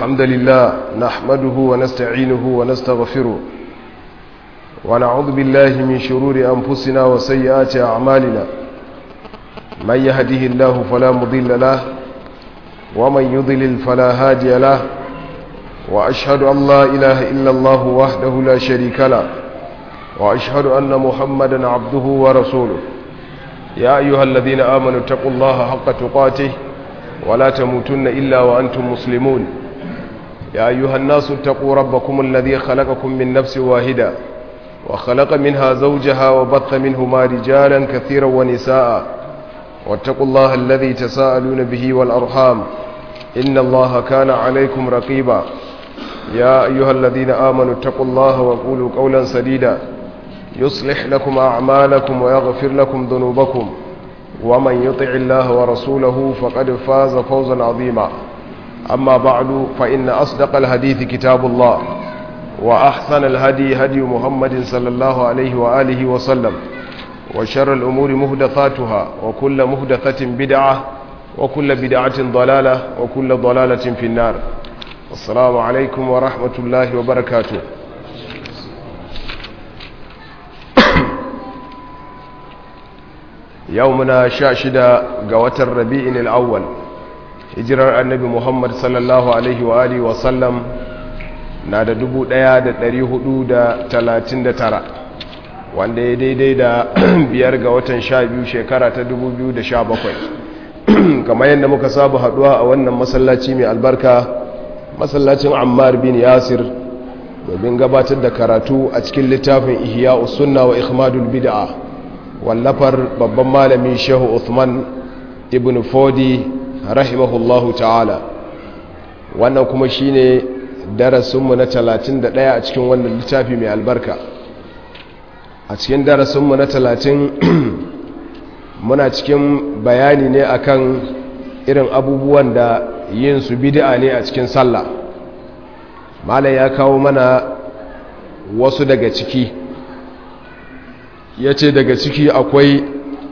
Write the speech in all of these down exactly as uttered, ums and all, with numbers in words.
الحمد لله نحمده ونستعينه ونستغفره ونعوذ بالله من شرور أنفسنا وسيئات أعمالنا من يهده الله فلا مضل له ومن يضلل فلا هادي له وأشهد أن لا إله إلا الله وحده لا شريك له وأشهد أن محمدا عبده ورسوله يا أيها الذين آمنوا اتقوا الله حق تقاته ولا تموتن إلا وأنتم مسلمون يا أيها الناس اتقوا ربكم الذي خلقكم من نفس واحدة وخلق منها زوجها وبث منهما رجالا كثيرا ونساء واتقوا الله الذي تساءلون به والأرحام إن الله كان عليكم رقيبا يا أيها الذين آمنوا اتقوا الله وقولوا قولا سديدا يصلح لكم أعمالكم ويغفر لكم ذنوبكم ومن يطع الله ورسوله فقد فاز فوزا عظيما أما بعد فإن أصدق الحديث كتاب الله وأحسن الهدي هدي محمد صلى الله عليه وآله وسلم وشر الأمور مهدثاتها وكل مهدثة بدعة وكل بدعة ضلالة وكل ضلالة في النار. السلام عليكم ورحمة الله وبركاته. يومنا شاشدة قوة الربيع الأول hijirar annabi Muhammad sallallahu alaihi wa alihi wa sallam na da dubu ɗaya da ɗari hudu da talatin da tara wanda ya daidai da biyar ga watan sha biyu shekara ta dubu biyu da sha bakwai kamar yadda muka saba haduwa a wannan masallaci mai albarka masallacin Ammar bin Yasir domin gabatar da karatu a cikin littafin Ihya'us Sunna wa Ikhmadul Bid'a wallafar babban malami Shehu Uthman ibn Fodi rahimahullahu ta'ala. Wannan kuma shine darasinmu na talatin da ɗaya a cikin wannan littafi mai albarka. A cikin darasinmu na talatin muna cikin bayani ne akan irin abubuwan da yin su bid'a ne a cikin sallah. Malam ya kawo mana wasu daga ciki, yace daga ciki akwai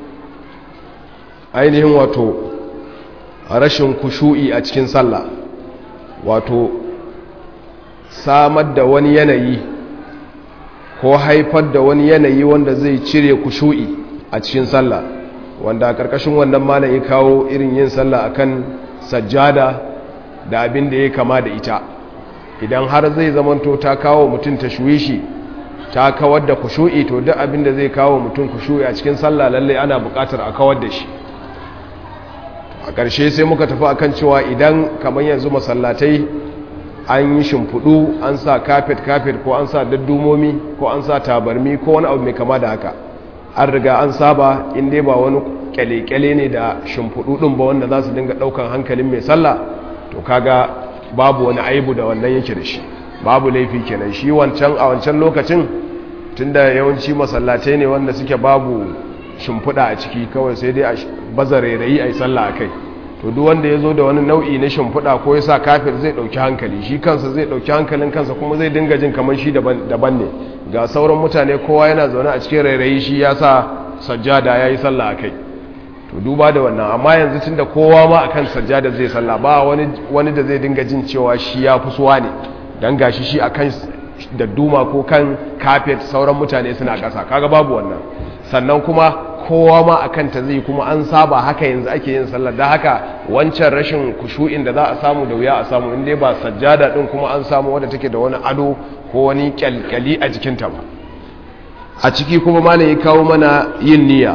ainihin wato rashin kushu'i a cikin sallah, wato samar da wani yanayi ko haifar da wani yanayi wanda zai cire kushu'i a cikin sallah, wanda a ƙarƙashin wannan malam ya kawo irin yin sallah akan sajjada da abin da ya kama da ita. Idan har zai zamanto ta kawo mutum tashwishi, ta kawar da kushu'i, to duk abin da zai kawo mutum kushu'i a cikin sallah lallai ana buƙatar a kawar da shi. A ƙarshe sai muka tafi akan cewa idan kamar yanzu masallatai an yi shimfiɗu, an sa kafet-kafet ko an sa daddumomi ko an sa tabarmi ko wani abu mai kama da haka, an riga an saba inda ba wani kyale-kyale ne da shimfiɗu ɗin ba wanda za su dinga ɗaukan hankalin mai sallah, to kaga babu wani aibu da wannan yake da shi, babu laifi kenan. Shi wancan a wancan lokacin tunda yawanci masallatai ne wanda suke babu shimfiɗa a ciki, kawai sai dai a baza rairayi a yi sallah a kai, to duk wanda ya zo da wani nau'i na shimfiɗa ko ya sa kafir zai ɗauki hankali, shi kansa zai ɗauki hankalin kansa kuma zai dinga jin kamar shi daban ne ga sauran mutane, kowa yana zaune a cikin rairayi, shi ya sa sajjada ya yi sallah a kai. To duba da wannan, amma yanzu tun da kowa ma akan sajjada zai sallah, ba wani da zai dinga jin cewa shi ya fi suwa ne don gashi shi akan da duma ko kan kafet sauran mutane suna ƙasa, kaga babu wannan. Sannan kuma kowa ma akan ta zai, kuma an saba haka yanzu ake yin sallar, da haka wancan rashin kushu'in da za a samu da wuya a samu inda ba sajjada din kuma an samu wadda take da wani ado ko wani kyalkyali a jikinta ba. A ciki kuma malam ya kawo mana yin niyya,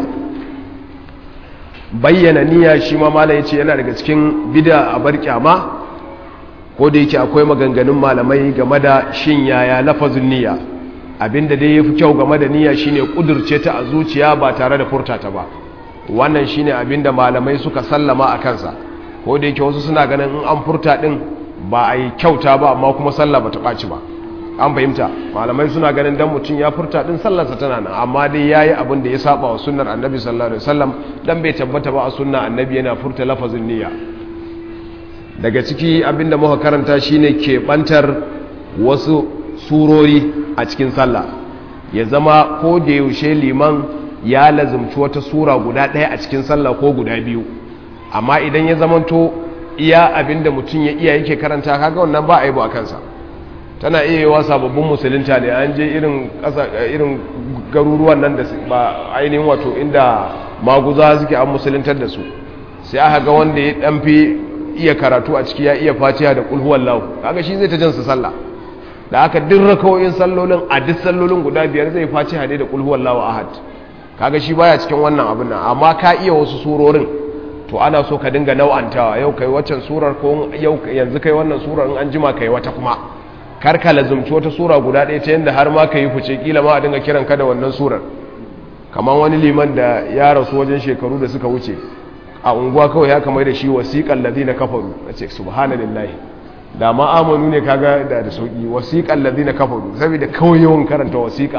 bayyana niyya shi ma malam ya ce yana daga cikin bid'a a bar kyama, ko da yake akwai maganganun malamai game da shin yaya lafazin niyya. Abinda dai yafi kyau game da niyya shine kudurce ta a zuciya ba tare da furta ta ba, wannan shine abinda malamai suka sallama a kansa, ko da yake wasu suna ganin in an furta din ba a yi kyauta ba amma kuma sallah ba ta ɓaci ba. An fahimta, malamai suna ganin dan mutum ya furta din sallarsa tana nan, amma dai yayi abin da ya saba wa sunnar annabi sallallahu alaihi wasallam, dan bai tabbata ba a sunna annabi yana furta lafazin niyya. Daga ciki abinda muka karanta shine keɓantar wasu surori a cikin sallah, ya zama ko da yaushe liman ya lazumci wata sura guda ɗaya a cikin sallah ko guda biyu, amma idan ya zamanto iya abinda mutum ya iya yake karanta kaga wannan ba aibu a kansa. Tana iya yiwa sababbin musulunta ne an je irin ƙasa irin garuruwan nan da ba ainihin wato inda maguza suke an musuluntar da su, sai aka ga wanda ya dan fi iya karatu a ciki ya iya fatiha da kul huwallahu, kaga shi zai ta jansa sallah da aka dirra kawai sallolin a duk sallolin guda biyar zai fatiha ne da kul huwallahu ahad, kaga shi baya cikin wannan abin nan. Amma ka iya wasu surorin to ana so ka dinga nau'antawa, yau kai waccan surar ko yau yanzu kai wannan surar in an jima kai wata kuma, kar ka lazumci wata sura guda ɗaya ta yanda har ma ka yi fice kila ma a dinga kiran ka da wannan surar. Kamar wani liman da ya rasu wajen shekaru da suka wuce a unguwa kawai ya kamar da shi wasiqal ladina kafaru, nace subhanallahi da ma amanu ne kaga da da sauki, wasiqal ladina kafaru saboda kawai yawan karanta wasiqa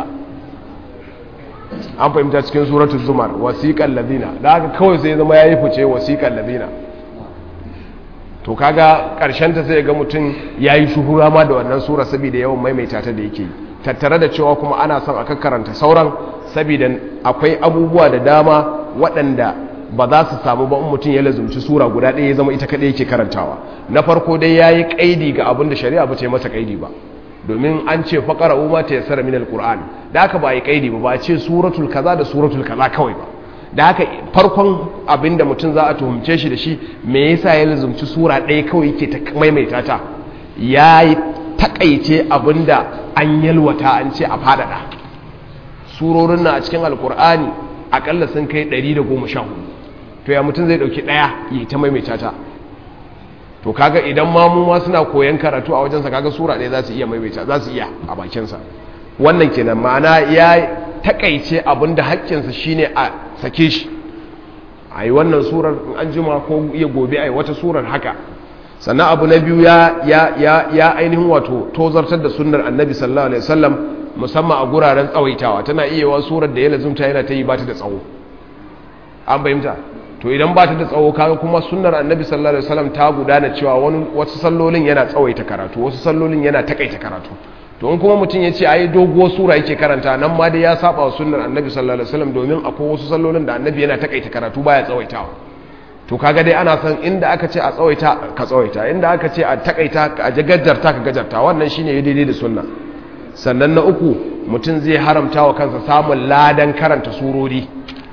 an fahimta cikin suratul zumar wasiqal ladina da haka kawai sai zama yayi fice wasiqal ladina, to kaga karshen ta sai ga mutum yayi shuhura ma da wannan sura saboda yawan maimaita ta da yake tattare da cewa kuma ana son aka karanta sauran saboda akwai abubuwa da dama waɗanda ba za su samu ba in mutum ya lazumci sura guda ɗaya ya zama ita kaɗai yake karantawa. Na farko dai yayi kaidi ga abin da shari'a ba ce masa kaidi ba, domin an ce faqara umma ta yassara min alquran, da haka ba yi kaidi ba ba ce suratul kaza da suratul kaza kawai ba. Da haka farkon abinda mutum za a tuhumce shi da shi me yasa ya lazumci sura ɗaya kawai yake ta maimaita ta, yayi takaice abinda an yalwata an ce a fadada. Surorin na a cikin alqur'ani akalla sun kai ɗari da goma sha hudu, to ya mutum zai dauki ɗaya yi ta maimaita ta. To kaga idan mamuwa suna koyan karatu a wajensa kaga sura ɗaya za su iya maimaita, za su iya a bakinsa. Wannan kenan ma'ana ya takaice abinda haƙƙinsa shine a sake shi a yi wannan surar an jima ko iya gobe a yi wata surar haka. Sannan abu na biyu ya, ya, ya, ya ainihin wato tozartar da sunnar annabi sallallahu alaihi wasallam musamman a guraren tsawaitawa. Tana iya wa surar da ya lazumta yana ta yi ba ta da tsawo, an bayyanta. To idan ba ta da tsawo kaga kuma sunnar annabi sallallahu alaihi wasallam ta gudana cewa wani wasu sallolin yana tsawaita karatu, wasu sallolin yana takaita karatu. To in kuma mutum ya ce ai doguwar sura yake karanta, nan ma dai ya saba wa sunnar annabi sallallahu alaihi wasallam, domin akwai wasu sallolin da annabi yana takaita karatu baya tsawaitawa. To kaga dai ana san inda aka ce a tsawaita ka tsawaita, inda aka ce a takaita a gajarta ka gajarta, wannan shine ya daidai da sunna. Sannan na uku mutum zai haramta wa kansa samun ladan karanta surori.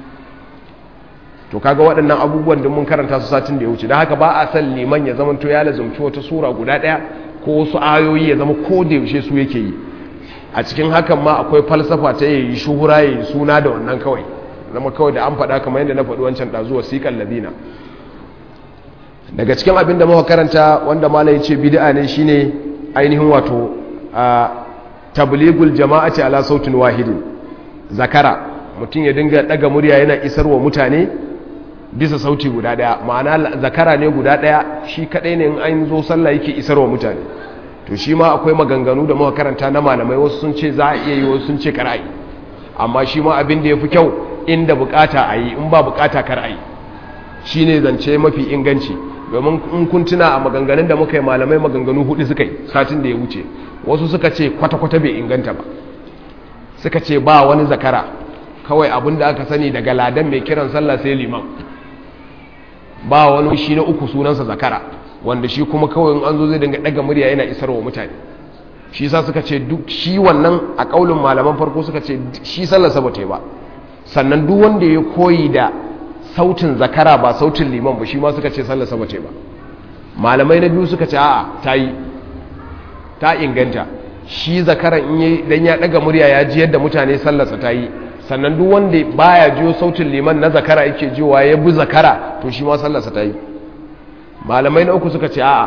To kaga waɗannan abubuwan da mun karanta su satin da ya wuce, don haka ba a san liman ya zama to ya lazumci wata sura guda ɗaya ko wasu ayoyi ya zama ko da yaushe su yake yi. A cikin hakan ma akwai falsafa ta yi shuhura ya yi suna da wannan kawai, zama kawai da an faɗa kamar yadda na faɗi wancan ɗazu wasiƙan ladina. Daga cikin abin da muka karanta wanda malai ce bid'a ne shine ainihin wato a tabligul jama'ati ala sautin wahidin, zakara mutum ya dinga daga murya yana isarwa mutane bisa sauti guda daya, ma'ana zakara ne guda daya shi kadai ne in an zo sallah yake isarwa mutane. To shi ma akwai maganganu da muka karanta na malamai, wasu sun ce za a iya yi, wasu sun ce kar a yi, amma shi ma abin da yafi kyau inda bukata a yi, in ba bukata kar a yi, shine zance mafi inganci. Domin in kun tuna a maganganun da muka yi malamai maganganu hudu suka yi satin da ya wuce, wasu suka ce kwata-kwata bai inganta ba, suka ce ba wani zakara, kawai abin da aka sani daga ladan mai kiran sallah sai liman, ba wani shi na uku sunansa zakara, wanda shi kuma kawai in an zo zai dinga daga murya yana isarwa mutane. Shi sa suka ce duk shi wannan a kaulin malaman farko suka ce shi sallarsa ba ta yi ba. Sannan duk wanda ya koyi da sautin zakara ba sautin liman ba, shi ma suka ce sallarsa ba ta yi ba. Malamai na biyu suka ce a'a ta yi, ta inganta. Shi zakaran in yi dan ya daga murya ya ji yadda mutane sallarsa ta yi. Sannan duk wanda baya jiyo sautin liman na zakara yake jiwa ya bi zakara, to shi ma sallarsa ta yi. Malamai na uku suka ce a'a,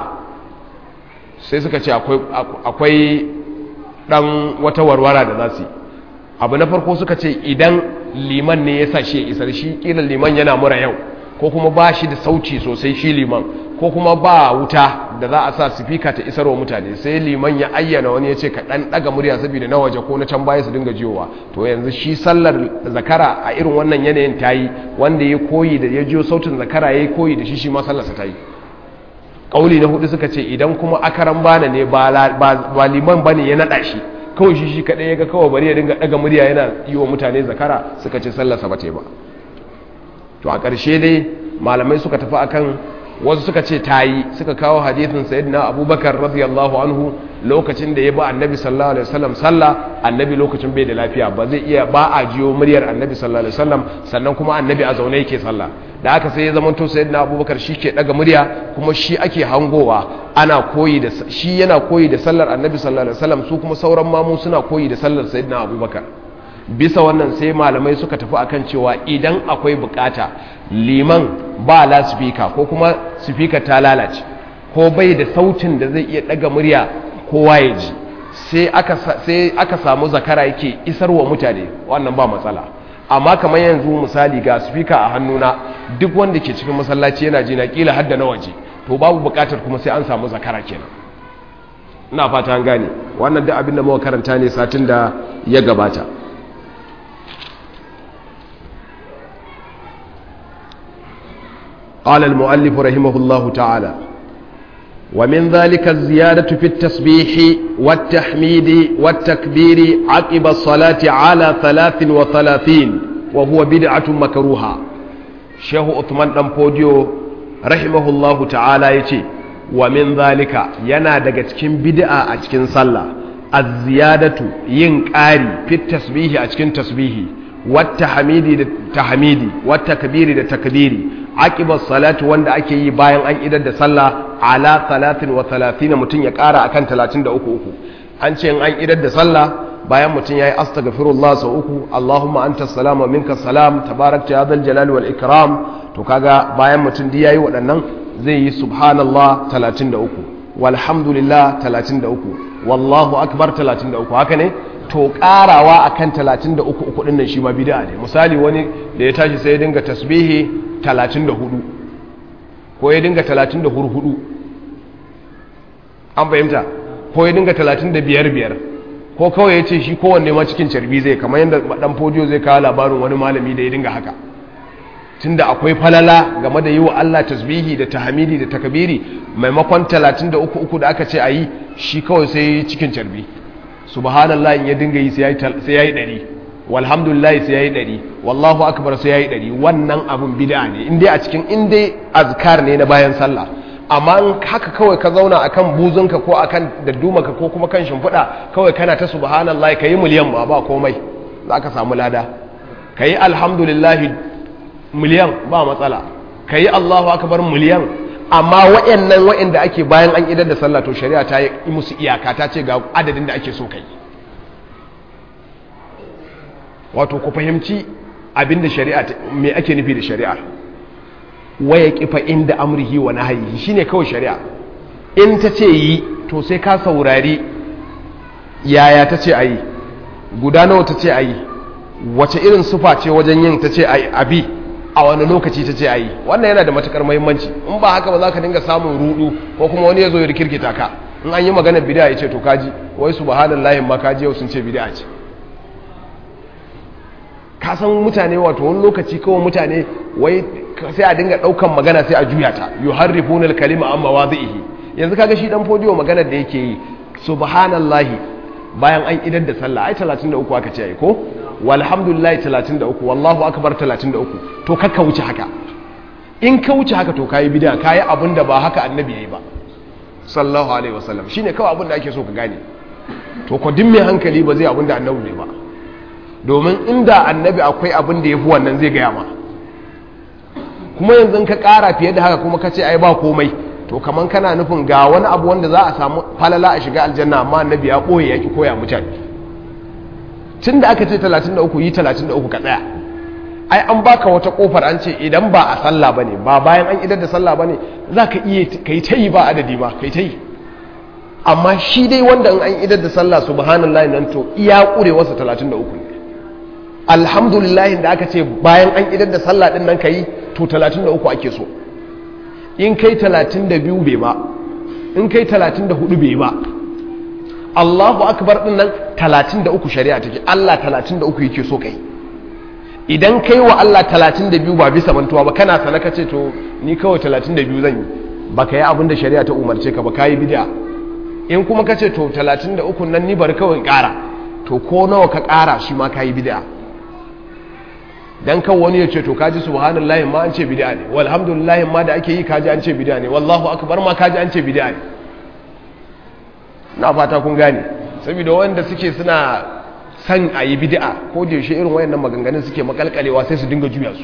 sai suka ce akwai akwai dan wata warwara da za su yi. Abu na farko suka ce idan liman ne ya sa shi ya isar, shi kila liman yana mura yau, ko kuma ba shi da sauci sosai shi liman, ko kuma ba wuta da za a sa sifika ta isarwa mutane, sai liman ya ayyana wani ya ce ka dan daga murya saboda na waje ko na can baya su dinga jiyowa, to yanzu shi sallar zakara a irin wannan yanayin tayi, wanda ya koyi da ya jiyo sautin zakara ya koyi da shi shi ma sallarsa tayi. Kauli na hudu suka ce idan kuma akaran bana ne ba liman bane ya nada shi, kawai shi shi kadai yaga kawai bari ya dinga daga murya yana yi wa mutane zakara, suka ce sallarsa ba ta yi ba. To a ƙarshe dai malamai suka tafi akan wasu suka ce tayi suka kawo hadithin sayyidina abubakar radiyallahu anhu lokacin da ya ba annabi sallallahu alaihi wasallam sallah annabi lokacin bai da lafiya ba zai iya ba a jiyo muryar annabi sallallahu alaihi wasallam sannan kuma annabi a zaune yake sallah da haka sai ya zama to sayyidina abubakar shi ke daga murya kuma shi ake hangowa ana koyi da shi yana koyi da sallar annabi sallallahu alaihi wasallam su kuma sauran mamu suna koyi da sallar sayyidina abubakar bisa wannan sai malamai suka tafi akan cewa idan akwai bukata liman ba la speaker ko kuma speaker ta lalace ko bai da sautin da zai iya daga murya kowa ya ji sai aka sai aka samu zakara yake isarwa mutane wannan ba matsala amma kamar yanzu misali ga speaker a hannuna duk wanda ke cikin masallaci yana ji na kila hadda na waje to babu bukatar kuma sai an samu zakara kenan ina fata an gane wannan da abin da muka karanta ne satin da ya gabata قال المؤلف رحمه الله تعالى ومن ذلك الزيادة في التسبيح والتحميد والتكبير عقب الصلاة على ثلاث وثلاثين وهو بدعة مكروهة شيخ عثمان دان بوديو رحمه الله تعالى يتي ومن ذلك yana daga cikin bid'a a cikin sallah az-ziyadatu yin ƙari fi tasbihi a cikin tasbihi wat tahmidi da tahmidi wat takbiri da takbiri aqibar salatu wanda ake yi bayan an idar da sallah ala talatin wa talatin mutum ya kara akan talatin da uku uku an ce an idar da sallah bayan mutum yayi astaghfirullah sau uku Allahumma anta salam wa minka salam tabarakta ya dhal jalali wal ikram to kaga bayan mutum da yayi waɗannan zai yi subhanallah talatin da uku walhamdulillah talatin da uku wallahu akbar talatin da uku haka ne to karawa akan talatin da uku uku din nan shi ma bid'a ne misali wani da ya tashi sai ya dinga tasbihi talatin da hudu ko ya dinga talatin da hudu an fahimta ko ya dinga talatin da biyar biyar ko kawai ya ce shi kowanne ma cikin carbi zai kamar yadda dan fodiyo zai kawo labarin wani malami da ya dinga haka tunda akwai falala game da yi wa Allah tasbihi da tahmidi da takbiri maimakon talatin da uku uku da aka ce a yi shi kawai sai cikin carbi subhanallah in ya dinga yi sai ya yi ɗari walhamdulillah sai yayi ɗari wallahu akbar sai yayi ɗari wannan abun bid'a ne indai a cikin indai azkar ne na bayan sallah amma in haka kawai ka zauna akan buzunka ko akan daddumaka ko kuma kan shimfiɗa kawai kana ta subhanallah kayi miliyan ba ba komai zaka samu lada kayi alhamdulillah miliyan ba matsala kayi allahu akbar miliyan amma wayannan wayanda ake bayan an idar da sallah to shari'a ta yi musu iyaka ta ce ga adadin da ake so kai wato ku fahimci abinda shari'a me ake nufi da shari'a waya kifa inda amrihi wa nahyihi shine kawai shari'a in ta ce yi to sai ka saurari yaya ta ce ayi guda nawa ta ce ayi wace irin sufa ce wajen yin ta ce ayi abi a wani lokaci ta ce ayi wannan yana da matukar muhimmanci in ba haka ba za ka dinga samun rudu ko kuma wani ya zo ya rikirkita ka in an yi maganar bid'a ya ce to kaji wai subhanallahi ma kaji yau sun ce bid'a ce ka san mutane wato wani lokaci kawai mutane wai sai a dinga daukan magana sai a juya ta yuharrifuna al-kalima amma wadhihi yanzu kaga shi dan fodiyo maganar da yake yi subhanallahi bayan an idar da sallah ai talatin da uku aka ce ai ko walhamdulillah talatin da uku wallahu akbar talatin da uku to kakka wuce haka in ka wuce haka to kayi bid'a kayi abinda ba haka annabi yayi ba sallallahu alaihi wasallam shine kawai abinda ake so ka gane to ko din mai hankali ba zai abinda annabi ne ba domin inda annabi akwai abin da ya fi wannan zai gaya ma kuma yanzu ka ƙara fiye da haka kuma ka ce ai ba komai to kaman kana nufin ga wani abu wanda za a samu falala a shiga aljanna amma annabi ya ɓoye ya ki koya mutane tun da aka ce talatin da uku yi talatin da uku ka tsaya ai an baka wata kofar an ce idan ba a sallah ba ne ba bayan an idar da sallah ba ne za ka iya ka yi ta yi ba adadi ba ka yi ta yi amma shi dai wanda an idar da sallah subhanallah nan to iya ƙurewarsa talatin da uku ne alhamdulillah da aka ce bayan an idar da sallah din nan kai to talatin da uku ake so in kai talatin da biyu bai ba in kai talatin da hudu bai ba Allahu akbar din nan talatin da uku shari'a take Allah talatin da uku yake so kai idan kai wa Allah talatin da biyu ba bisa mantuwa ba kana sana ka ce to ni kawai talatin da biyu zan yi ba ka yi abin da shari'a ta umarce ka ba ka yi bid'a in kuma ka ce to talatin da uku nan ni bari kawai ƙara to ko nawa ka ƙara shi ma ka yi bid'a dan kan wani ya ce to kaji subhanallahi ma an ce bid'a ne walhamdulillahi ma da ake yi kaji an ce bid'a ne wallahu akbar ma kaji an ce bid'a ne. na fata kun gane saboda wanda suke suna san a yi bid'a ko da yaushe irin wayannan maganganun suke makalkalewa sai su dinga juya su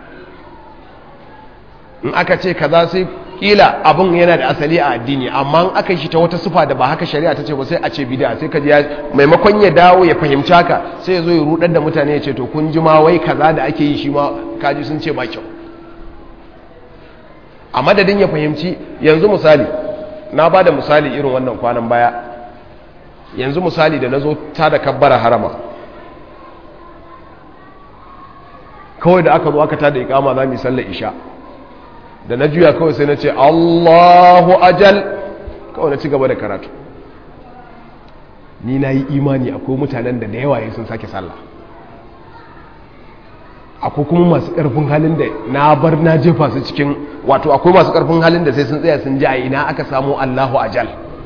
in aka ce kaza sai kila abin yana da asali a addini amma in aka yi shi ta wata sufa da ba haka shari'a ta ce ba sai a ce bid'a sai kaji maimakon ya dawo ya fahimci haka sai ya zo ya rudar da mutane ya ce to kun ji ma wai kaza da ake yi shi ma kaji sun ce ba kyau. A madadin ya fahimci yanzu misali na ba da misali irin wannan kwanan baya yanzu misali da na zo ta da kabbara harama kawai da aka zo aka ta da ikama za mu yi sallar isha da na juya kawai sai na ce Allahu ajal kawai na ci gaba da karatu. Ni na yi imani akwai mutanen da da yawa sun sake sallah, akwai kuma masu ƙarfin halin da na bar na jefa su cikin wato akwai masu ƙarfin halin da sai sun tsaya sun ji a ina aka samu Allahu ajal,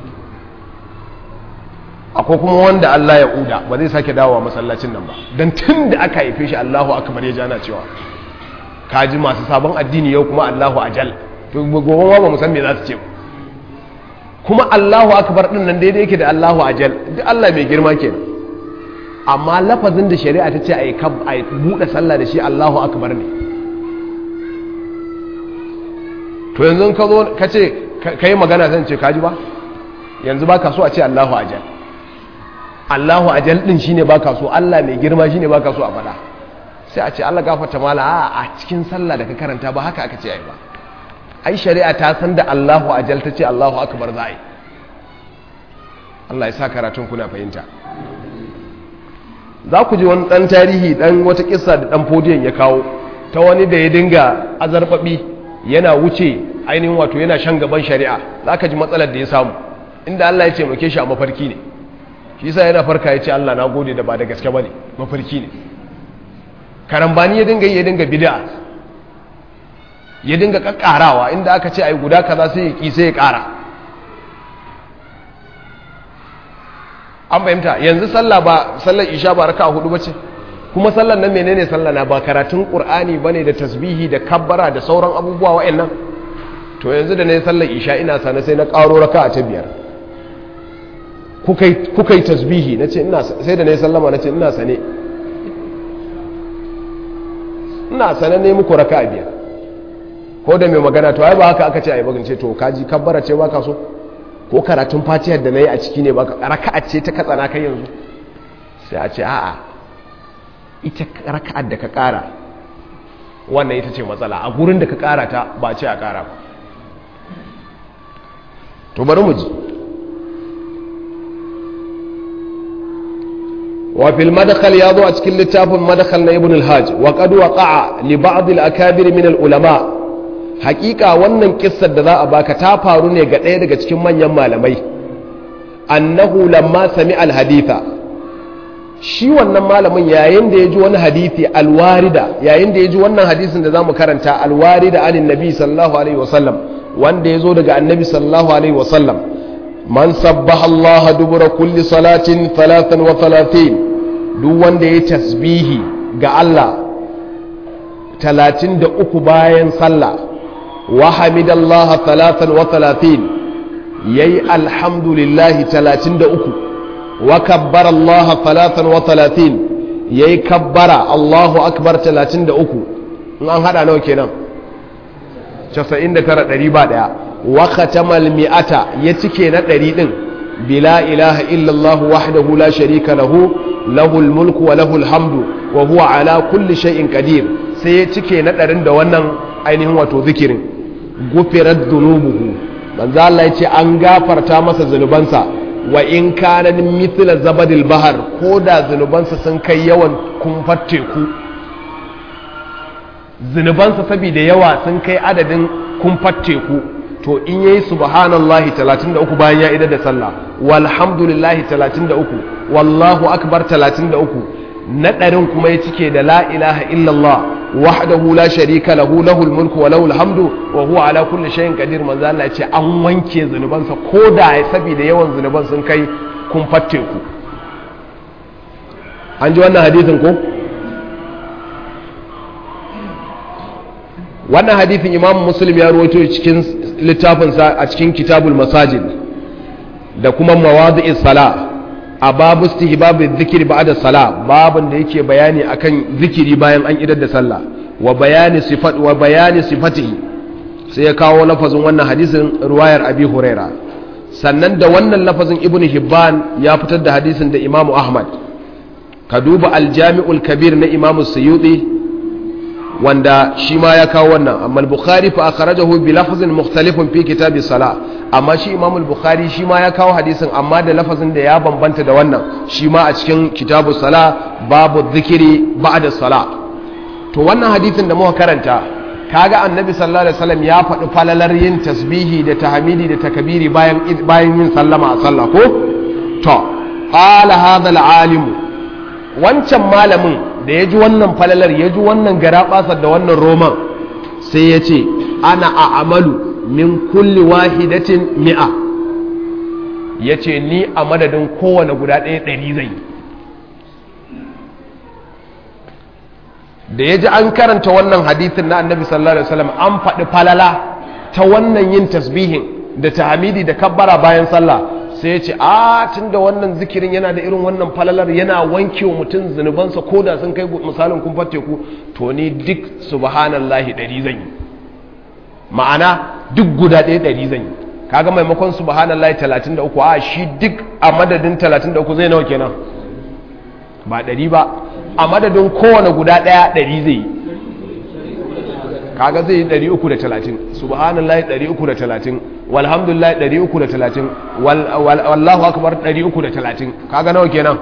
akwai kuma wanda Allah ya uda ba zai sake dawowa masallacin nan ba don tun da aka haife shi Allahu akbar ya jana cewa kaji masu sabon addini yau kuma Allahu ajal, to gobe ma ba mu san me za su ce kuma Allahu akbar din nan daidai yake da Allahu ajal, duk Allah mai girma kenan, amma lafazin da shari'a ta ce a yi buɗe sallah da shi Allahu akbar ne. To yanzu ka zo ka ce ka yi magana zan ce kaji ba yanzu ba ka so a ce Allahu ajal, Allahu ajal din shine ba ka so, Allah mai girma shine ba ka so a faɗa, sai a ce Allah gafarta mala a cikin sallah da ka karanta ba haka aka ce ai ba, ai shari'a ta san da Allahu ajal ta ce Allahu akbar za a yi. Allah ya sa karatun kuna fahimta. Za ku ji wani ɗan tarihi ɗan wata ƙissa da ɗan fodiyon ya kawo ta wani da ya dinga azarbaɓi yana wuce ainihin wato yana shan gaban shari'a, za ka ji matsalar da ya samu inda Allah ya ce muke shi a mafarki ne, shi sa yana farka ya ce Allah na gode da ba da gaske ba ne mafarki ne. Karambani ya dinga yi ya dinga bid'a, ya dinga kakkarawa inda aka ce ai guda kaza sai ya ki sai ya ƙara. An fahimta yanzu sallah ba sallar isha ba raka'a hudu bace, kuma sallar nan menene sallah na ba karatun qur'ani bane da tasbihi da kabbara da sauran abubuwa wa'annan. To yanzu da nayi sallar isha ina sana sai na karo raka'a ta biyar, kukai kukai tasbihi nace ina sai da nayi sallama nace ina sane ina sane ne muku raka'a biyar, ko da mai magana to ai ba haka aka ce ai bagin ce to kaji kabbara ce baka so ko karatun fatihar da na yi a ciki ne ba raka'a ce ta katsana kai yanzu, sai a ce a'a ita raka'ar da ka kara wannan ita ce matsala, a gurin da ka kara ta ba ce a kara ba. To bari mu ji wa fil madkhal ya zo a cikin littafin madkhal na ibn al-hajj wa qad waqa'a li ba'd al-akabir min al-ulama, hakika wannan kissar da za a baka ta faru ne ga ɗaya daga cikin manyan malamai, annahu lamma sami alhaditha, shi wannan malamin yayin da ya ji wani hadithi alwarida, yayin da ya ji wannan hadisin da za mu karanta alwarida anin nabi sallallahu alaihi wasallam, wanda ya zo daga annabi sallallahu alaihi wasallam, man sabbaha allaha dubura kulli salatin talatan wa talatin, duk wanda ya tasbihi ga Allah talatin da uku bayan sallah, wa hamidallaha talatan wa talatin, yayi alhamdulillahi talatin da uku, wa kabbara allaha talatan wa talatin, yayi kabbara Allahu akbar talatin da uku, in an hada nawa kenan casa'in da tara ɗari ba ɗaya, wa khatamal mi'ata ya cike na ɗari ɗin bila ilaha illallah wahdahu la sharika lahu lahul mulku wa lahul hamdu wa huwa ala kulli shay'in qadir, sai ya cike na ɗarin da wannan ainihin wato zikirin gufirat dhunubuhu, manzo Allah yace an gafarta masa zunubansa, wa in kana mithla zabadil bahar, ko da zunubansa sun kai yawan kumfar teku, zunubansa saboda yawa sun kai adadin kumfar teku, to in yayi subhanallahi talatin da uku bayan ya idar da sallah, walhamdulillahi talatin da uku, wallahu akbar talatin da uku, na ɗarin kuma ya cike da la ilaha illallah wahdahu la sharika lahu lahul mulku wa lahul hamdu wa huwa ala kulli shay'in qadir, manzo Allah ya ce an wanke zunubansa ko da saboda yawan zunuban sun kai kun fatte ku. An ji wannan hadisin ko wannan hadithin Imam Muslim ya rawaito cikin littafinsa a cikin Kitabul Masajid da kuma Mawadi'is Salah a babu istihbabi dhikri ba'da salah, babun da yake bayani akan zikiri bayan an idar da sallah wa bayani sifat wa bayani sifatihi, sai ya kawo lafazin wannan hadisin ruwayar Abi Huraira. Sannan da wannan lafazin Ibn Hibban ya fitar da hadisin da Imam Ahmad. Ka duba Al-Jami'ul Kabir na Imam Suyuti wanda shi ma ya kawo wannan, amma al-Bukhari fa akhrajahu bi lafzin mukhtalifin fi kitab as-salah, amma shi Imam al-Bukhari shi ma ya kawo hadisin amma da lafazin da ya bambanta da wannan, shi ma a cikin kitab as-salah babu dhikri ba'da as-salah. To wannan hadisin da muka karanta, kaga Annabi sallallahu alaihi wasallam ya faɗi falalar yin tasbihi da tahmidi da takbiri bayan bayan yin sallama a sallah ko? To qala hadha al-alim, wancan malamin da ya ji wannan falalar, ya ji wannan garaɓasar da wannan roman, sai ya ce ana a amalu min kulli wahidatin mi'a, ya ce ni a madadin kowane guda ɗaya ɗari zai. Da ya ji an karanta wannan hadithin na Annabi sallallahu alaihi wasallam an faɗi falala ta wannan yin tasbihin da tahmidi da kabbara bayan sallah, sai ya ce a tun da wannan zikirin yana da irin wannan falalar, yana wanke wa mutum zunubansa ko da sun kai misalin kumfar teku, to ni duk subhanallahi ɗari zan yi, ma'ana duk guda ɗaya ɗari zan yi. Kaga maimakon subhanallahi talatin da uku, a shi duk a madadin talatin da uku zai nawa kenan, ba ɗari ba, a madadin kowane guda ɗaya ɗari zai yi. Kaga zai yi ɗari uku da talatin, subhanallahi ɗari uku da talatin, walhamdulillah ɗari uku da talatin, wallahu akbar ɗari uku da talatin. Kaga nawa kenan,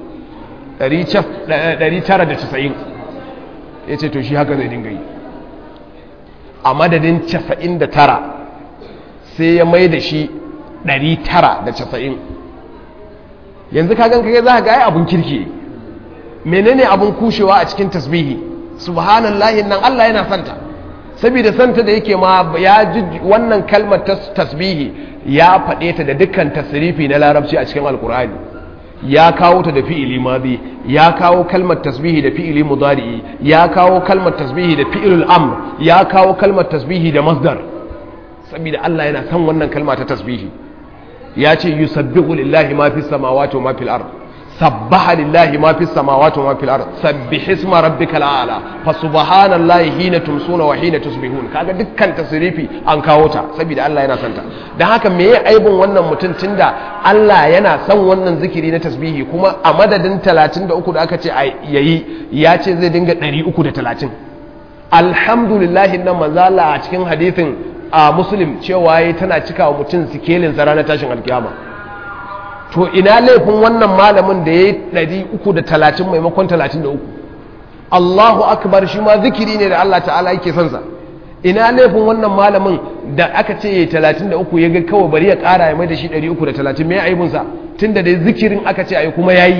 ɗari tara da casa'in. Ya ce to shi haka zai dinga yi a madadin casa'in da tara, sai ya mai da shi ɗari tara da casa'in. Yanzu kagan kage za ka ga ai abun kirki. Menene abun kushewa a cikin tasbihi? Subhanallahi nan Allah yana santa, saboda santa da yake ma ya ji wannan kalmar tasbihi ya faɗe ta da dukkan tasrifi na larabci a cikin alkur'ani, ya kawo ta da fi'ili madi, ya kawo kalmar tasbihi da fi'ili mudari'i, ya kawo kalmar tasbihi da fi'ilul amr, ya kawo kalmar tasbihi da masdar, saboda Allah yana san wannan kalma ta tasbihi. Ya ce yusabbihu lillahi ma fis samawati wa ma fil ard, sabbaha lillahi ma fis samawati wa ma fil ard, sabbih isma rabbikal a'la, fa subhanallahi hina tumsuna wa hina tusbihun. Kaga dukkan tasrifi an kawo ta saboda Allah yana santa. Dan haka me yayi aibin wannan mutum, tunda Allah yana son wannan zikiri na tasbihi, kuma a madadin talatin da uku da aka ce yayi, ya ce zai dinga ɗari uku da talatin. Alhamdulillah nan manzo Allah a cikin hadisin a Muslim cewa yayi tana cika wa mutum sikelin sa ranar tashin alkiyama. To ina laifin wannan malamin da ya yi ɗari uku da talatin maimakon talatin da uku? Allahu akbar shi ma zikiri ne da Allah ta'ala yake son sa. Ina laifin wannan malamin da aka ce ya yi talatin da uku ya ga kawai bari ya ƙara ya mai da shi ɗari uku da talatin, mai aibinsa tun da dai zikirin aka ce a yi kuma ya yi.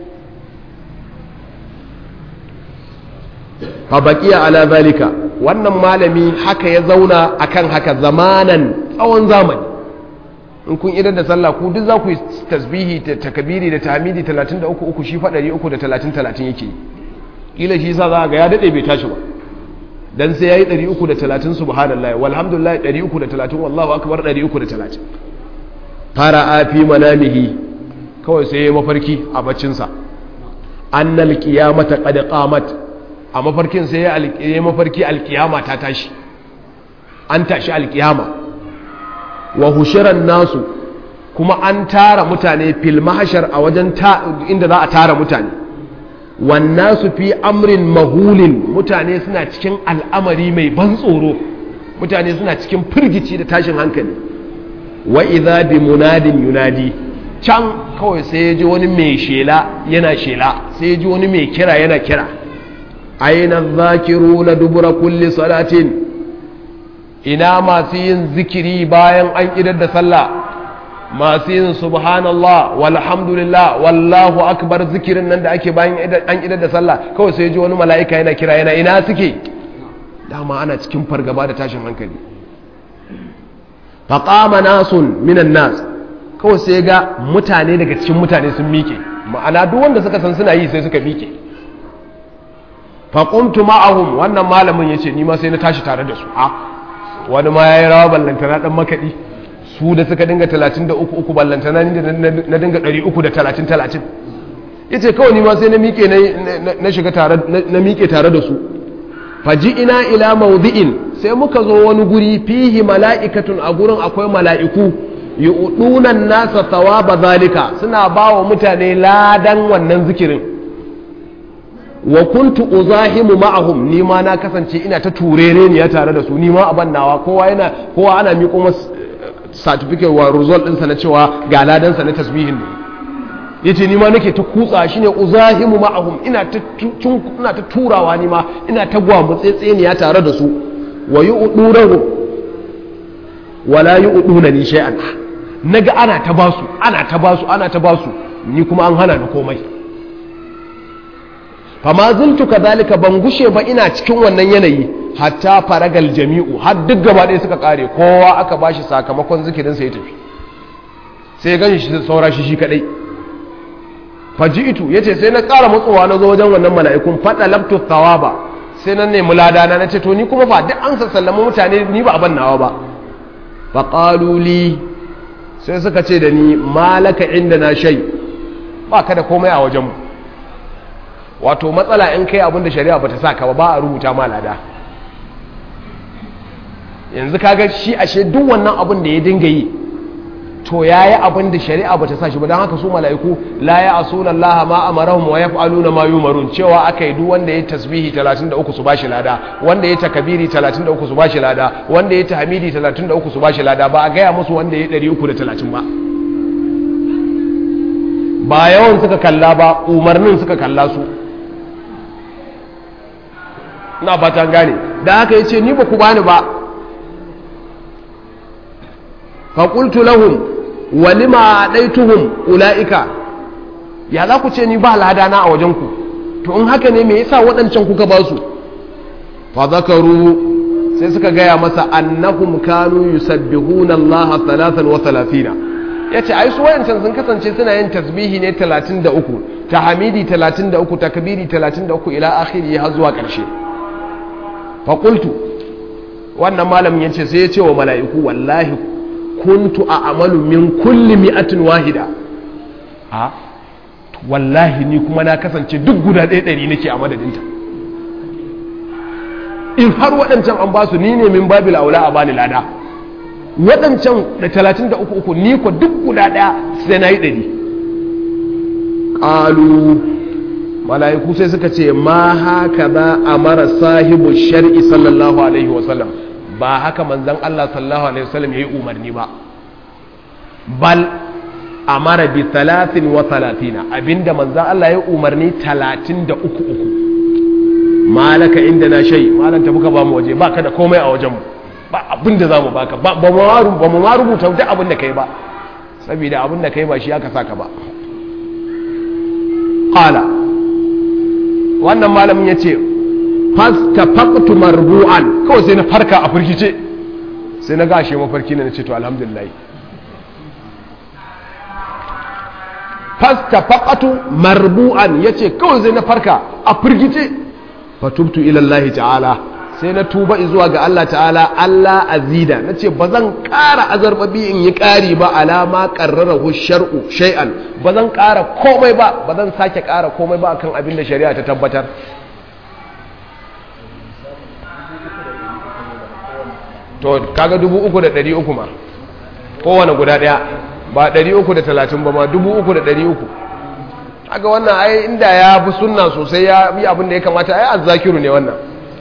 fa baqiya ala zalika, wannan malami haka ya zauna akan haka zamanan tsawon zamani. In kun idar da sallah ku duk za ku yi tasbihi da takabiri da tahmidi talatin da uku uku, shi fa ɗari uku da talatin talatin yake. Kila shi yasa za ga ya dade bai tashi ba, dan sai yayi ɗari uku da talatin subhanallahi walhamdulillah ɗari uku da talatin wallahu akbar ɗari uku da talatin. Fara'a fi manamihi, kawai sai ya mafarki a baccin sa, annal qiyamata qad qamat, a mafarkin sai ya mafarki alqiyama ta tashi, an tashi alqiyama. Wa hushiran nasu, kuma an tara mutane fil mahashar a wajen inda za a tara mutane. Wan nasu fi amrin mahulin, mutane suna cikin al'amari mai ban tsoro, mutane suna cikin firgici da tashin hankali. Wa idza bi munadin yunadi, can kawai sai ya ji wani mai shela yana shela, sai ya ji wani mai kira yana kira. Aina dhakiruna dubura kulli salatin, ina masu yin zikiri bayan an idar da sallah, masu yin subhanallah walhamdulillah wallahu akbar, zikirin nan da ake bayan an idar da sallah. Kawai sai ji wani mala'ika yana kira yana ina suke, dama ana cikin fargaba da tashin hankali. faqama nasun minan nas, kawai sai ga mutane daga cikin mutane sun miƙe, ma'ana duk wanda suka san suna yi sai suka miƙe. faƙumtu ma'ahum, wannan malamin ya ce ni ma sai na tashi tare da su. A wani ma ya yi rawa ballantana ɗan makaɗi, su da suka dinga talatin da uku uku ballantana ni da na dinga ɗari uku da talatin talatin. Ya ce kawai ni ma sai na miƙe na shiga tare, na miƙe tare da su. Faji ina ila maudi'in, sai muka zo wani guri fihi mala'ikatun, a gurin akwai mala'iku yu'dunan nasa thawaba zalika, suna bawa mutane ladan wannan zikirin. Wa kuntu uzahimu ma'ahum, ni ma na kasance ina ta turere ne ya tare da su, ni ma aban nawa, kowa yana kowa ana miƙo masa certificate wa result ɗinsa na cewa ga ladan sa na tasbihin ne. Yace ni ma nake ta kutsa, shine uzahimu ma'ahum, ina ta ina ta turawa ni ma ina ta gwamutse ne ya tare da su. Wa yu'durahu wala yu'duna ni shay'an, naga ana ta basu ana ta basu ana ta basu, ni kuma an hana ni komai. Fama zuntu kadhalika, ban gushe ba ina cikin wannan yanayi hatta faragal jami'u, har duk gaba ɗaya suka kare, kowa aka bashi sakamakon zikirin sa ya tafi, sai ya gani shi saura shi shi kadai. Faji'tu, yace sai na ƙara matsowa na zo wajen wannan mala'ikun, fada labtu thawaba, sai nan ne muladana na ce to ni kuma fa duk an sallama mutane, ni ba aban nawa ba. Fa qalu li, sai suka ce da ni malaka indana shay, ba ka da komai a wajenmu. Wato matsala in kai abinda shari'a bata saka ba, ba a rubuta ma lada. Yanzu kaga shi ashe duk wannan abin da ya dinga yi to yayi abin da shari'a bata sa shi ba, dan haka su mala'iku la ya'suna Allah ma amarahum wa yaf'aluna ma yumarun, cewa akai duk wanda ya tasbihi talatin da uku su bashi lada, wanda ya takbiri talatin da uku su bashi lada, wanda ya tahmidi talatin da uku su bashi lada, ba a gaya musu wanda ya ɗari uku da talatin ba. Ba yawan suka kalla ba, umarnin suka kalla su. Na ba ta gane, da haka yace ni ba ku bani ba. Fa qultu lahum wa lima daituhum ulaika, ya za ku ce ni ba ladana a wajenku, to in haka ne me yasa waɗancan kuka ba su? Fa zakaru, sai suka gaya masa annahum kanu yusabbihuna Allah thalathan wa thalathina, yace ai su wayancan sun kasance suna yin tasbihi ne talatin da uku, tahmidi talatin da uku, takbiri talatin da uku ila akhiri har zuwa ƙarshe. Fa qultu, wannan malamin yace sai ya ce wa mala'iku wallahi kuntu a amalu min kulli mi'atin wahida. A wallahi ni kuma na kasance duk guda ɗaya ɗari nake a madadinta. In har waɗancan an ba su, ni ne min babil aula a bani lada. Waɗancan da talatin da uku uku, ni ko duk guda ɗaya sai na yi ɗari. Ƙalu, mala'iku sai suka ce ma haka za a mara sahibu shari'i sallallahu alaihi wasallam, ba haka manzan Allah sallallahu alaihi wasallam ya yi umarni ba, bal amara bi talatin wa talatina, abinda manzan Allah ya umarni talatin da uku uku. Malaka inda na shai, malanta muka ba mu waje, ba ka da komai a wajenmu, ba abinda za mu baka, ba mu ma rubuta duk abin da kai ba, saboda abin da kai ba shi aka saka ba. Qala, wannan malamin ya ce fastafaqtu marbu'an, kawai sai na farka a firgice, sai na gashe mafarki ne, na ce to alhamdulillah. Fastafaqtu marbu'an, yace kawai sai na farka a firgice. Fatubtu ila Allah ta'ala, sai na tuba zuwa ga Allah ta'ala, Allah azida, nace bazan ƙara azarbabi in yi ƙari ba, alama qarrarahu shar'u shay'an, bazan ƙara komai ba, bazan sake ƙara komai ba akan abin da shari'a ta tabbatar. To kaga dubu uku da ɗari uku ma kowane guda ɗaya, ba ɗari uku da talatin ba ma, dubu uku da ɗari uku. Kaga wannan ai inda ya bi sunna sosai, ya yi abin da ya kamata, ai azzakiru ne wannan.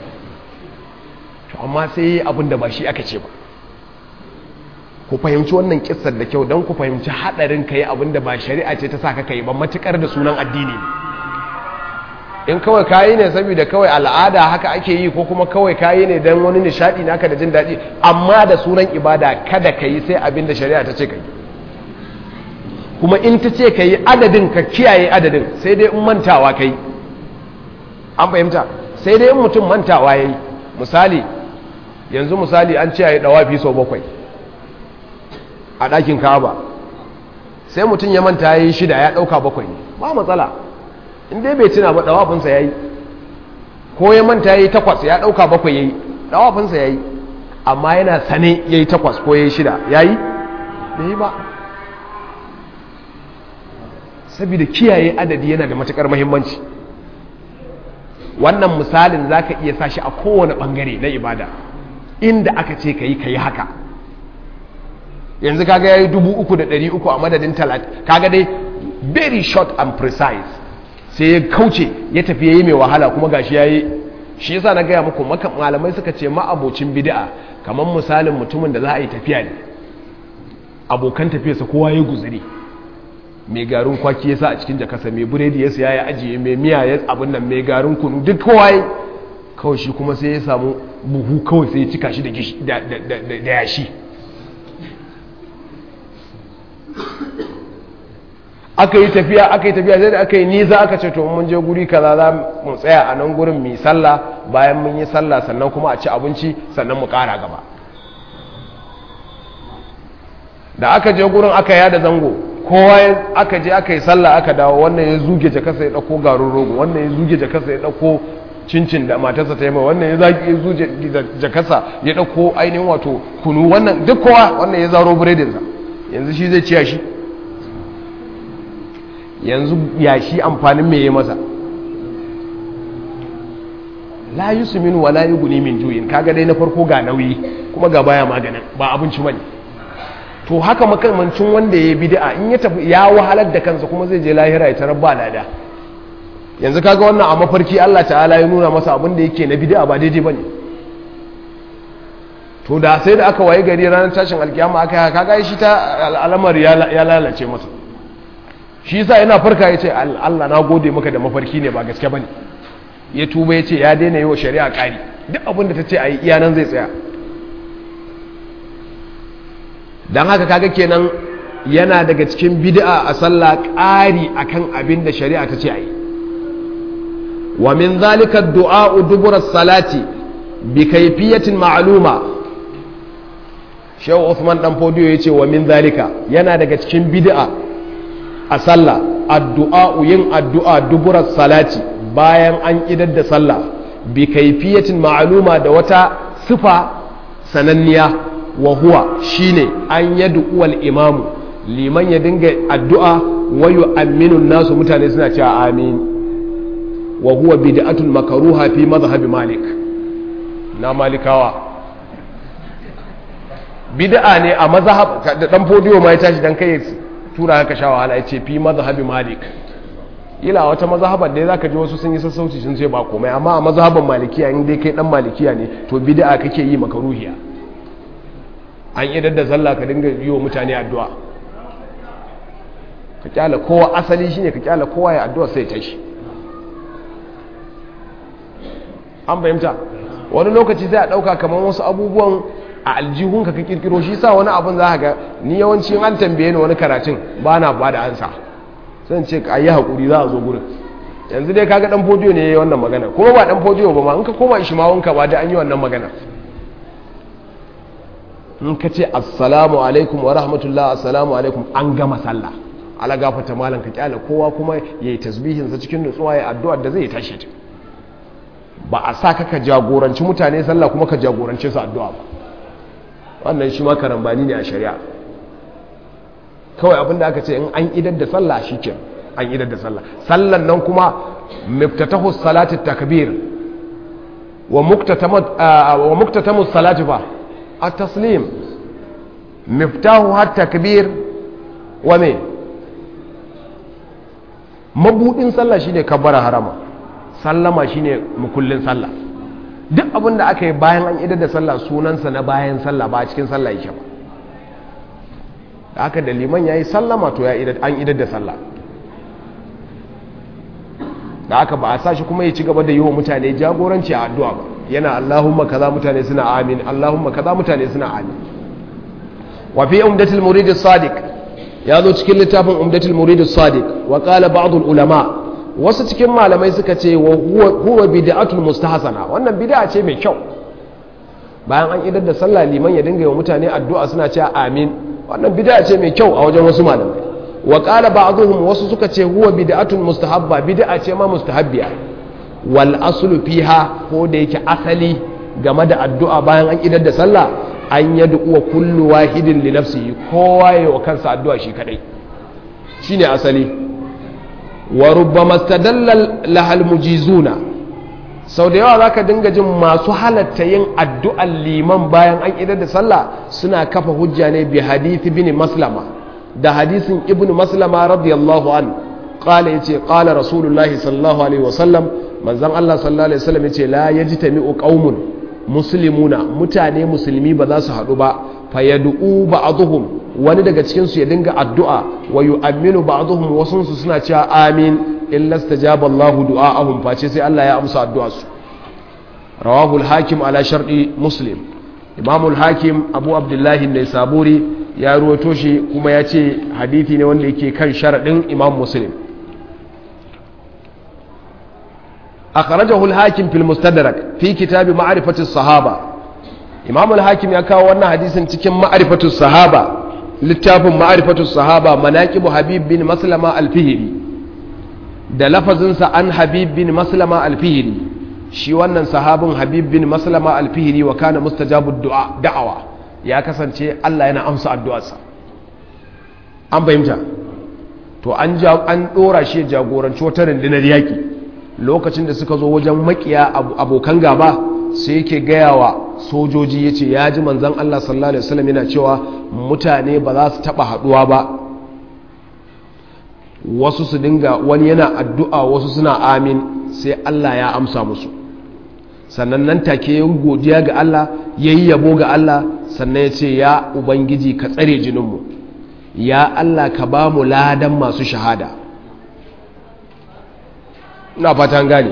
To amma sai abin da ba shi aka ce ba. Ku fahimci wannan kissar da kyau don ku fahimci haɗarin ka yi abin da ba shari'a ce ta sa ka yi ba, matuƙar da sunan addini ne. In kawai kayi ne saboda kawai al'ada haka ake yi, ko kuma kawai kayi ne don wani nishadi naka da jin daɗi, amma da sunan ibada kada ka yi sai abin da shari'a ta ce ka yi. Kuma in ta ce ka yi adadin, ka kiyaye adadin, sai dai in mantawa ka yi. An fahimta? Sai dai in mutum mantawa ya yi. Misali, yanzu misali an ce a yi ɗawafi sau bakwai a ɗakin Ka'aba, sai mutum ya manta ya yi shida, ya ɗauka bakwai ne, ba matsala. In dai bai tuna ba ɗawafinsa ya yi. ko ya manta yayi takwas ya dauka bakwai yayi dawafinsa yayi amma yana sane yayi takwas ko yayi shida yayi bai ba. Saboda kiyaye adadi yana da matukar muhimmanci. Wannan misalin zaka iya sa shi a kowane bangare na ibada inda aka ce kai kai haka. Yanzu kaga yayi dubu uku da ɗari uku a madadin talatin, kaga dai very short and precise, sai ya kauce ya tafi yayi mai wahala kuma gashi yayi. Shi yasa na gaya muku malamai suka ce ma'abocin bid'a kamar misalin mutumin da za a yi tafiya ne, abokan tafiyarsa kowa ya guzuri, mai garin kwaki ya sa a cikin jakasa, mai buredi ya siya ya ajiye, mai miya ya abin nan, mai garin kunu duk kowa ya kawai, shi kuma sai ya samu buhu kawai sai ya cika shi da yashi. Aka yi tafiya aka yi tafiya sai da aka yi nisa aka ce to mun je guri kaza za mu tsaya a nan gurin mu yi sallah, bayan mun yi sallah sannan kuma a ci abinci sannan mu kara gaba. Da aka je gurin aka yada zango, kowa aka je aka yi sallah aka dawo, wannan ya zuge jakarsa ya dauko garin rogo, wannan ya zuge jakarsa ya dauko cincin da matarsa ta yi mai, wannan ya zaki ya zuge jakarsa ya dauko ainihin wato kunu, wannan duk kowa wannan ya zaro biredinsa. Yanzu shi zai ciya shi, yanzu ya shi amfanin me ya masa? La yusmin wa la yughni min ju'in. Kaga dai na farko ga nauyi kuma ga baya maganin, ba abinci bane. To haka makamancin wanda ya bid'a in ya tafi ya wahalar da kansa kuma zai je lahira ya tarar ba lada. Yanzu kaga wannan a mafarki Allah ta'ala ya nuna masa abin da yake na bid'a ba daidai bane. To da sai da aka waye gari ranar tashin alkiyama aka kaga shi ta al'amari ya lalace masa. Shi yasa yana farka yace Allah na gode maka da mafarki ne ba gaske bane. Ya tuba yace ya daina yi wa shari'a ƙari, duk abin da tace ayi iya nan zai tsaya. Dan haka kaga kenan yana daga cikin bid'a a sallah ƙari akan abin da shari'a tace ayi. Wa min zalika ad-du'a dubura as-salati bi kayfiyatin ma'luma. Shehu Uthman dan Fodiyo yace wa min zalika yana daga cikin bid'a a sallah addu'a yin addu'a duburar salati bayan an idar da sallah bi kaifiyatin ma'luma da wata sifa sananniya, wa huwa shine an yad'u wal imamu, liman ya dinga addu'a wa yu'minu nasu, mutane suna cewa amin, wa huwa bid'atun makruha fi madhhab Malik. Na Malikawa bid'a ne a mazhab da dan Fodiyo ma ya tashi dan kai tura haka sha wahala ya ce fi mazhabi Malik. Ila wata mazhabar da zaka ji wasu sun yi sassauci sun ce ba komai, amma a mazhaban Malikiya in dai kai dan Malikiya ne to bid'a kake yi makaruhiya. An idar da sallah ka dinga yi wa mutane addu'a, ka kyala kowa, asali shine ka kyala kowa ya addu'a sai ta shi. An fahimta? Wani lokaci sai a dauka kamar wasu abubuwan a aljihunka ka kirkiro, shi sa wani abin za ga ni yawanci an tambaye ni wani karatun ba na ba da ansa, sai ce a yi haƙuri za a zo gurin. Yanzu dai kaga dan Fodiyo ne ya yi wannan magana, kuma ba dan Fodiyo ba ma in ka koma ishmawunka ba da an yi wannan magana. In ka ce assalamu alaikum wa rahmatullah, assalamu alaikum, an gama sallah, ala gafata malam ka kyala kowa kuma ya yi tasbihinsa cikin nutsuwa ya addu'ar da zai tashi ta. Ba a sa ka jagoranci mutane sallah kuma ka jagorance su addu'a ba. Wannan shi ma karambani ne a shari'a. Kawai abinda aka ce in an idar da sallah shi ke an idar da sallah. Sallan nan kuma miftatahu salati takbir wa muktatamu salati fa at-taslim. Miftahu hat takbir wa me mabudin sallah shine kabbara harama, sallama shine mukullin sallah. Duk abin da aka yi bayan an idar da sallah sunansa na bayan sallah, ba a cikin sallah yake ba. Da aka da liman ya yi sallama to an idar da sallah. Da aka ba a sa shi kuma ya ci gaba da yi wa mutane jagoranci a addu'a ba, yana Allahumma kaza mutane suna amin, Allahumma kaza mutane suna amin. Wa fi umdatul murid as-sadiq, ya zo cikin littafin umdatul murid as-sadiq, wa qala ba'd al-ulama, wasu cikin malamai suka ce wa huwa bid'atul mustahsana, wannan bid'a ce mai kyau. Bayan an idar da sallah liman ya dinga yi wa mutane addu'a suna cewa amin, wannan bid'a ce mai kyau a wajen wasu malamai. Wa qala ba'dhum, wasu suka ce huwa bid'atun mustahabba, bid'a ce ma mustahabbiya. wal aslu fiha ko da yake asali game da addu'a bayan an idar da sallah an yad'u wa kullu wahidin li nafsihi kowa yayi wa kansa addu'a shi kadai shine asali wa rubbama istadalla lahal mujizuna sau da yawa zaka dinga jin masu halatta yin addu'ar liman bayan an idar da sallah suna kafa hujja ne bi hadith ibn maslama da hadisin ibn maslama radiyallahu an qala yace qala rasulullahi sallallahu alaihi wasallam manzon Allah sallallahu alaihi wasallam yace la yajtami'u qaumun muslimuna mutane musulmi ba za su haɗu ba fayad'u ba'dhum wani daga cikin su ya dinga addu'a wa yu'minu ba'dhum wasun su suna cewa amin illa istajaba Allahu du'a'ahum face sai Allah ya amsa addu'ar su rawahu al-hakim ala sharti muslim imam al-hakim abu abdullah an-naisaburi ya ruwato shi kuma ya ce hadithi ne wanda yake kan sharadin imam muslim akhrajahu al-hakim fil mustadrak fi kitab ma'rifati as-sahaba imam al-hakim ya kawo wannan hadisin cikin ma'rifatu as-sahaba littafin ma'rifatu as-sahaba manaqibu habib bin maslama al-fihri da lafazin sa an habib bin maslama al-fihri shi wannan sahabin habib bin maslama al-fihri wa kana mustajabu du'a da'awa ya kasance Allah yana amsa addu'arsa an bayyana to an an dora shi jagoranci wata rundunar yaki lokacin da suka zo wajen makiya abokan gaba sai yake gaya wa sojoji ya ce ya ji manzan Allah sallallahu Alaihi wasallam yana cewa mutane ba za su taɓa haɗuwa ba wasu su dinga wani yana addu'a wasu suna amin sai Allah ya amsa musu sannan nan take ya godiya ga Allah ya yi yabo ga Allah sannan ya ce ya Ubangiji ka tsare jininmu ya Allah ka ba mu ladan masu shahada ina fatan gane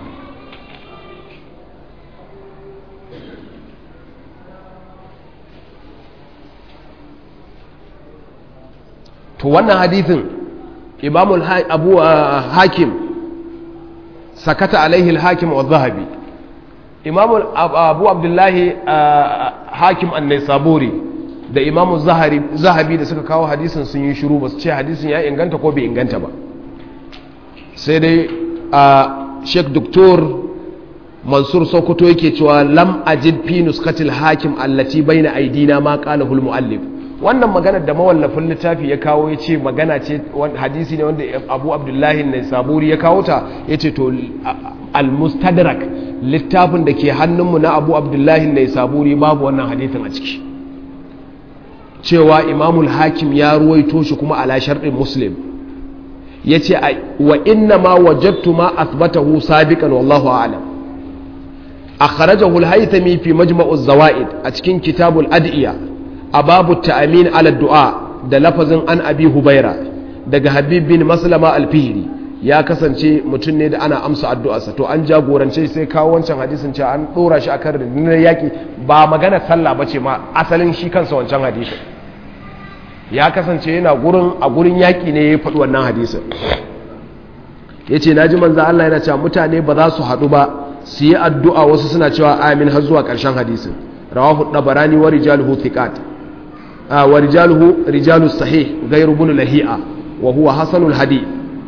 to wannan hadithin imamul abu hakim sakata alaihi al-hakim wa zahabi imamul abu abdullahi hakim an-naisaburi da imamu zahabi da suka kawo hadisin sun yi shiru ba su ce hadisin ya inganta ko bai inganta ba sai dai a sheik doktor mansur sokoto yake cewa lam ajid fi nuskatil hakim allati baina aidina ma qalahu al-muallif wannan magana da mawallafin littafi ya kawo ya ce magana ce hadisi ne wanda abu abdullahi ne saburi ya kawo ta ya ce to al-mustadrak littafin da ke hannunmu na abu abdullahi ne saburi babu wannan hadisin a ciki cewa imamul hakim ya ruwaito shi kuma ala sharɗin muslim ya ce wa inna ma wajattu ma asbatahu sabiqan wallahu a'lam akhrajahu al-haythami fi majma'u az-zawaid a cikin kitabul ad'iya a babu ta'amin ala du'a da lafazin an abi hubaira daga habib bin maslama al-fihri ya kasance mutum ne da ana amsa addu'arsa to an jagorance sai kawo wancan hadisin cewa an dora shi akan rundunar yaki ba magana sallah bace ma asalin shi kansa wancan hadisin ya kasance yana gurin a gurin yaki ne ya faɗi wannan hadisin yace naji manzo Allah yana cewa mutane ba za su haɗu ba su yi addu'a wasu suna cewa amin har zuwa ƙarshen hadisin rawahu dabarani wa rijaluhu thiqat wa rijaluhu rijalu sahih ghayru ibn lahi'a wa huwa hasanul hadith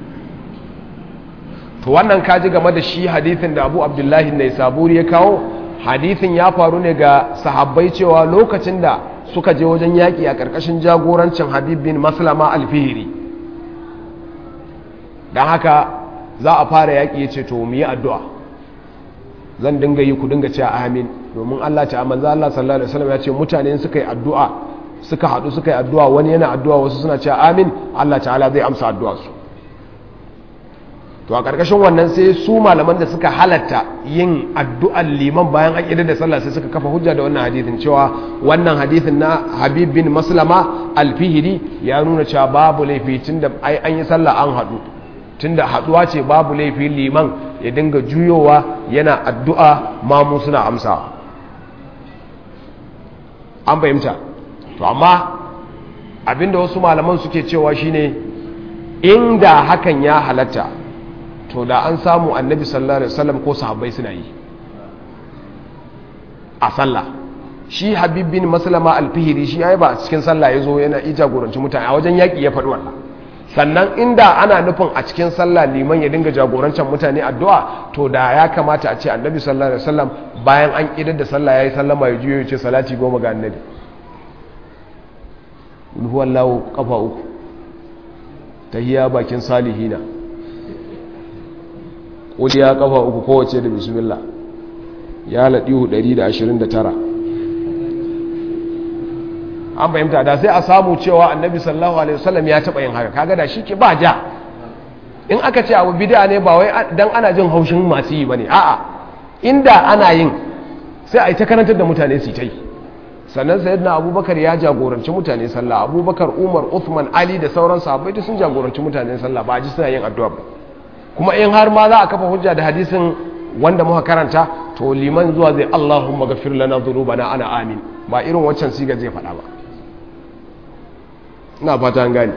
to wannan kaji game da shi hadisin da Abu Abdullahi ne saburi ya kawo hadisin ya faru ne ga sahabbai cewa lokacin da suka je wajen yaki a karkashin jagorancin Habib bin Maslama al-Fihri dan haka za a fara yaki yace to mu yi addu'a zan dinga yi ku dinga cewa amin domin Allah ta manzo Allah sallallahu alaihi wasallam ya ce mutane suka yi addu'a suka hadu suka yi addu'a wani yana addu'a wasu suna cewa amin Allah ta'ala zai amsa addu'a su to a karkashin wannan sai su malaman da suka halatta yin addu'ar liman bayan an idar da sallah sai suka kafa hujja da wannan hadisin cewa wannan hadisin na Habib bin Maslama al-Fihri ya nuna cewa babu laifi tunda ai an yi sallah an hadu tunda haduwa ce babu laifi liman ya dinga juyowa yana addu'a mamu suna amsawa an fahimta to amma abinda wasu malaman suke cewa shine inda hakan ya halatta to da an samu annabi sallallahu alaihi wasallam ko sahabbai suna yi a sallah shi Habib bin Maslama al-Fihri shi yayi ba a cikin sallah yazo yana ijagoranci mutane a wajen yaki ya faɗi wannan sannan inda ana nufin a cikin sallah liman ya dinga jagorancin mutane addu'a to da ya kamata a ce annabi sallallahu alaihi wasallam bayan an kidar da sallah yayi sallama ya juyo ya ce salati goma ga annabi huwallahu kafa uku tahiyya bakin salihina kuliya kafa uku kowace da bismillah ya ladihu ɗari da ashirin da tara an fahimta da sai a samu cewa annabi sallallahu alaihi wasallam ya taba yin haka kaga da shike ba ja in aka ce abu bid'a ne ba wai dan ana jin haushin masu yi bane a'a inda ana yin sai a yi ta karantar da mutane su yi sannan sayyidina abubakar ya jagoranci mutane sallah abubakar umar uthman ali da sauran sahabbai sun jagoranci mutane sallah ba a ji suna yin addu'a ba kuma in har ma za a kafa hujja da hadisin wanda muka karanta to liman zuwa zai Allahumma ghafir lana dhunubana ana amin ba irin waccan siga zai faɗa ba ina fata an gani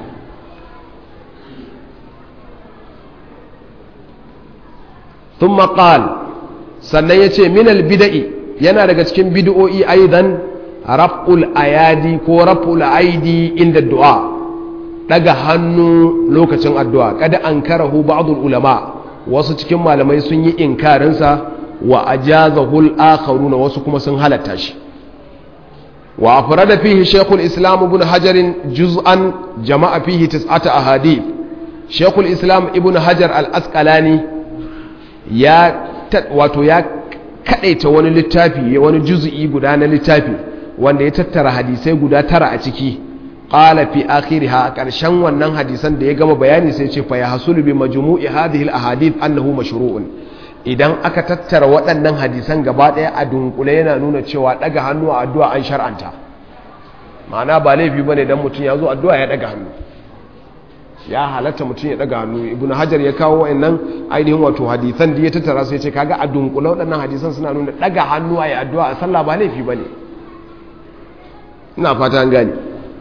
thumma qala sannan yace min al bid'i yana daga cikin bid'o'i aidan raf'ul ayadi ko raf'ul aidi inda du'a daga hannu lokacin addu'a kada ankarahu ba'dul ulama wasu cikin malamai sun yi inkarinsa wa ajazahul akharuna wasu kuma sun halatta shi wa afrada fihi shaykhul islam ibn hajar juz'an jama'a fihi tis'ata ahadith shaykhul islam ibn hajar al-asqalani ya wato ya kadaita wani littafi wani juz'i guda na littafi wanda ya tattara hadisai guda tara a ciki qala fi akhiriha a ƙarshen wannan hadisan da ya gama bayani sai ce fa yahsulu bi majmu'i hadhihi al-ahadith annahu mashru'un idan aka tattara waɗannan hadisan gaba ɗaya a dunkule yana nuna cewa daga hannu a addu'a an shar'anta ma'ana ba laifi bane dan mutum ya zo addu'a ya daga hannu ya halatta mutum ya daga hannu ibn hajar ya kawo wayannan ainihin wato hadisan da ya tattara sai ce kaga a dunkule waɗannan hadisan suna nuna daga hannu a yi addu'a a sallah ba laifi bane ina fata an gane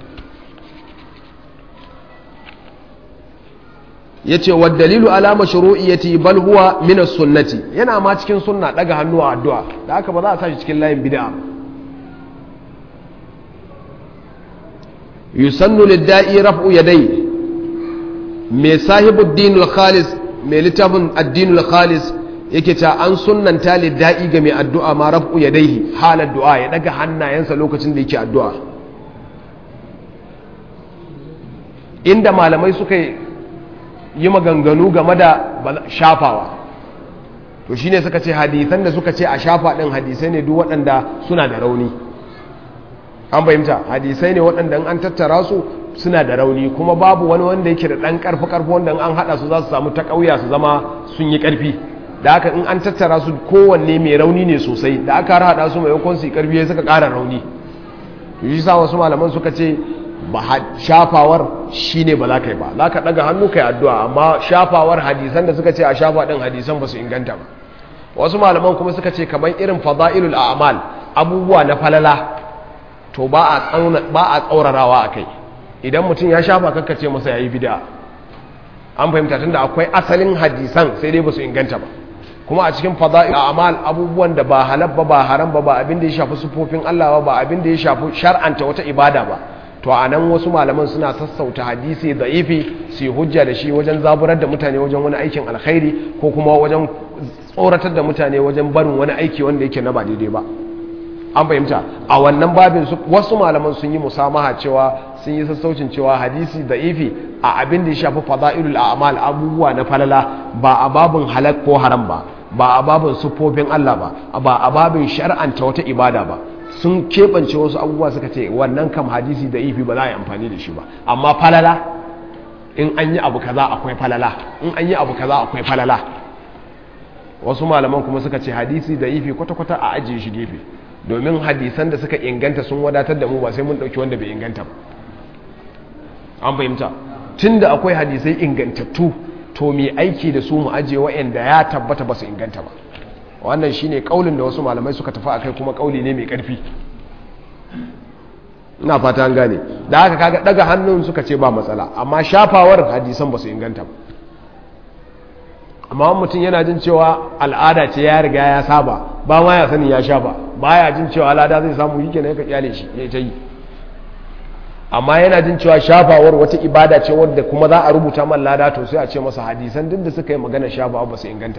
yace wa dalilu ala mashru'iyyati bal huwa min as-sunnati yana ma cikin sunna daga hannu a addu'a da haka ba za a sashi cikin layin bid'a yusannu lid-da'i raf'u yadayhi mai sahibud dinul khalis mai littafin addinul khalis yake ta an sunnanta lid-da'i ga mai addu'a ma raf'u yadayhi halar du'a ya daga hannayensa lokacin da yake addu'a inda malamai suka yi maganganu game da shafawa to shine suka ce hadisan da suka ce a shafa din hadisai ne duk waɗanda suna da rauni an fahimta hadisai ne waɗanda an tattara su suna da rauni kuma babu wani wanda yake da ɗan ƙarfi ƙarfi wanda an haɗa su za su samu ta ƙauya su zama sun yi ƙarfi da haka in an tattara su kowanne mai rauni ne sosai da aka haɗa su maimakon su yi ƙarfi ya suka ƙara rauni to shi sa wasu malaman suka ce ba shafawar shine ba za ka yi ba za ka daga hannu kai addu'a amma shafawar hadisan da suka ce a shafa din hadisan ba su inganta ba wasu malaman kuma suka ce kamar irin fada'ilul a'mal abubuwa na falala to ba a tsauna ba a tsaurarawa akai idan mutum ya shafa kakkace masa yayi bid'a an fahimta tunda akwai asalin hadisan sai dai ba su inganta ba kuma a cikin fada'ilul a'mal abubuwan da ba halal ba ba haram ba ba abin da ya shafi sufofin Allah ba ba abin da ya shafi shar'anta wata ibada ba to a nan wasu malaman suna sassauta hadisi da'ifi su hujja da shi wajen zaburar da mutane wajen wani aikin alkhairi ko kuma wajen tsoratar da mutane wajen barin wani aiki wanda yake na ba daidai ba an fahimta a wannan babin wasu malaman sun yi musamaha cewa sun yi sassaucin cewa hadisi da'ifi a abin da ya shafi fada'ilul a'mal abubuwa na falala ba a babin halal ko haram ba ba a babin sufofin Allah ba ba a babin shar'anta wata ibada ba sun keɓance wasu abubuwa suka ce wannan kam hadisi da ifi ba za a yi amfani da shi ba amma falala in an yi abu kaza akwai falala in an yi abu kaza akwai falala wasu malaman kuma suka ce hadisi da ifi kwata-kwata a ajiye shi gefe domin hadisan da suka inganta sun wadatar da mu ba sai mun ɗauki wanda bai inganta ba an fahimta tun da akwai hadisai ingantattu to mai aiki da su mu ajiye wa'anda ya tabbata ba su inganta ba wannan shine kaulin da wasu malamai suka tafi akai kuma kauli ne mai karfi ina fata an gane da haka kaga daga hannun suka ce ba matsala amma shafawar hadisan ba su inganta ba amma mutum yana jin cewa al'ada ce ya riga ya saba ba ma ya sani ya shafa baya jin cewa al'ada zai samu yake ne ka kyale shi ya ta yi amma yana jin cewa shafawar wata ibada ce wadda kuma za a rubuta man lada to sai a ce masa hadisan duk da suka yi magana shafawa ba su inganta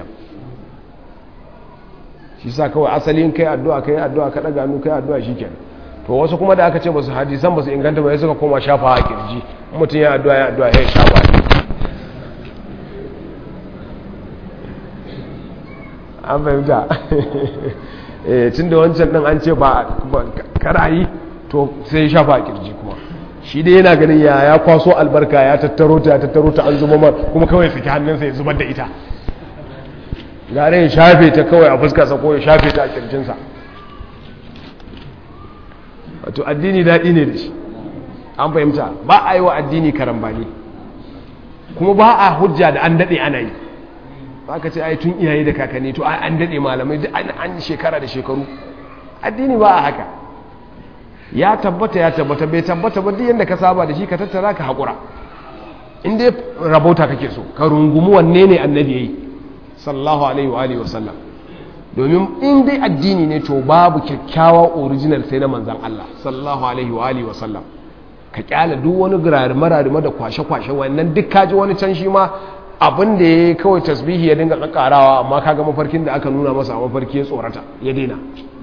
shi sa kawai asalin kai addu'a kai addu'a ka daga hannu kai addu'a shikenan to wasu kuma da aka ce basu hadisan basu inganta ba sai suka koma shafawa a kirji mutum ya addu'a ya addu'a ya shafa an fahimta eh tunda wancan din an ce ba karayi to sai shafa a kirji kuma shi dai yana ganin ya ya kwaso albarka ya tattaro ta ya tattaro ta an zuba mar kuma kawai saki hannunsa ya zubar da ita gare ya shafe ta kawai a fuskarsa ko ya shafe ta a kirjinsa wato addini daɗi ne da shi an fahimta ba a yi wa addini karambani kuma ba a hujja da an daɗe ana yi ba ka ce ai tun iyaye da kakanni to an daɗe malamai duk an shekara da shekaru addini ba a haka ya tabbata ya tabbata bai tabbata ba duk yadda ka saba da shi ka tattara ka haƙura in dai rabauta kake so ka rungumi wanne ne annabi ya yi sallallahu alaihi wa alihi wasallam domin in dai addini ne to babu kyakkyawa original sai na manzan Allah sallallahu alaihi wa alihi wasallam ka kyala duk wani gurarima da kwashe-kwashe wannan duk kaji wani can shi ma abin da ya kawai tasbihi ya dinga kakarawa amma kaga mafarkin da aka nuna masa a mafarki ya tsorata ya daina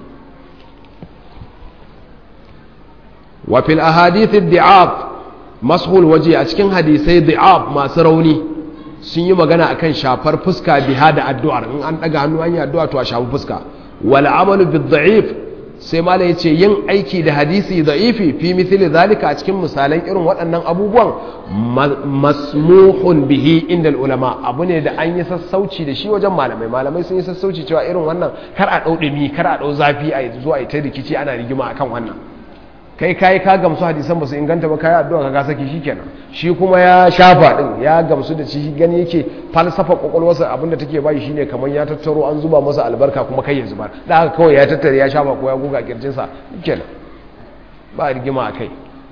wa fil ahadith ad-di'ab mashul waje a cikin hadisai di'ab masu rauni sun yi magana akan shafar fuska biha da addu'ar in an daga hannu an yi addu'a to a shafi fuska wal amalu bid da'if sai malai yace yin aiki da hadisi da'ifi fi mithli zalika a cikin misalan irin waɗannan abubuwan masmuhun bihi inda ulama abu ne da an yi sassauci da shi wajen malamai malamai sun yi sassauci cewa irin wannan kar a dau dumi kar a dau zafi a zuwa ita rikici ana rigima akan wannan kai kai ka gamsu hadisan ba su inganta ba kai addu'a ka ga saki shikenan shi kuma ya shafa din ya gamsu da shi gani yake falsafa kokolwarsa abinda take bai shine kaman ya tattaro an zuba masa albarka kuma kai ya zubar da haka kawai ya tattare ya shafa ko ya goga kirjin sa shikenan ba rigima akai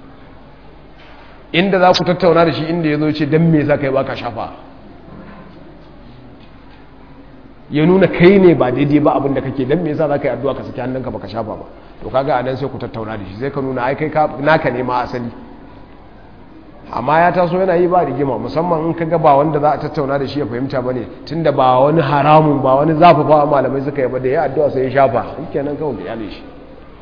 inda za ku tattauna da shi inda yazo ce dan me yasa kai baka shafa ya nuna kai ne ba daidai ba abinda kake dan me yasa za ka yi addu'a ka saki hannunka baka shafa ba to kaga anan sai ku tattauna da shi sai ka nuna ai kai naka ne ma asali amma ya taso yana yi ba rigima musamman in kaga ba wanda za a tattauna da shi ya fahimta bane tunda ba wani haramun ba wani zafafa malamai suka yi ba da ya addu'a sai ya shafa shikenan kawai da yale shi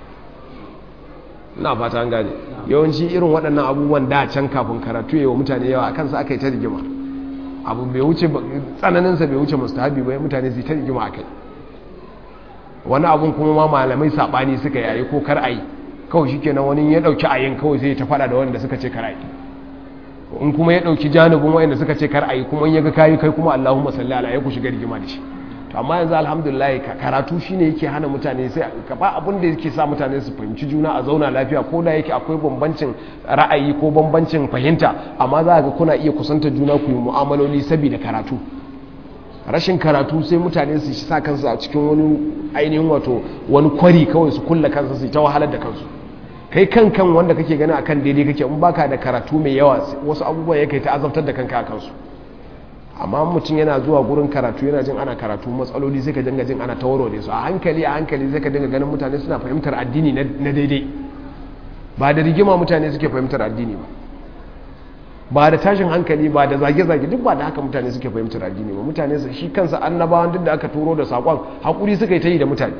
ina fata an gane yawanci irin waɗannan abubuwan da can kafin karatu yayi wa mutane yawa akan sa aka yi ta rigima abu bai wuce tsananin sa bai wuce mustahabi ba mutane su ta rigima akai wani abun kuma ma malamai sabani suka yayi ko kar ayi kawai shikenan wani ya dauki ayin kawai sai ta fada da wanda suka ce kar ayi in kuma ya dauki janibin wanda suka ce kar ayi kuma in yaga kai kai kuma Allahumma salli ala ya ku shiga rigima da shi to amma yanzu alhamdulillah karatu shine yake hana mutane sai ka ba abin da yake sa mutane su fahimci juna a zauna lafiya ko da yake akwai bambancin ra'ayi ko bambancin fahimta amma za ga kuna iya kusanta juna ku yi mu'amaloli saboda karatu rashin karatu sai mutane su sa kansu a cikin wani ainihin wato wani kwari kawai su kulla kansu su ta wahalar da kansu kai kan kan wanda kake gani akan daidai kake in baka da karatu mai yawa wasu abubuwa yake ta azabtar da kanka a kansu amma mutum yana zuwa gurin karatu yana jin ana karatu matsaloli sai ka dinga jin ana tawarware su a hankali a hankali sai ka dinga ganin mutane suna fahimtar addini na daidai ba da rigima mutane suke fahimtar addini ba ba da tashin hankali ba da zage-zage duk ba da haka mutane suke fahimtar addini ba mutane su shi kansa annabawan duk da aka turo da sakon hakuri suka yi ta yi da mutane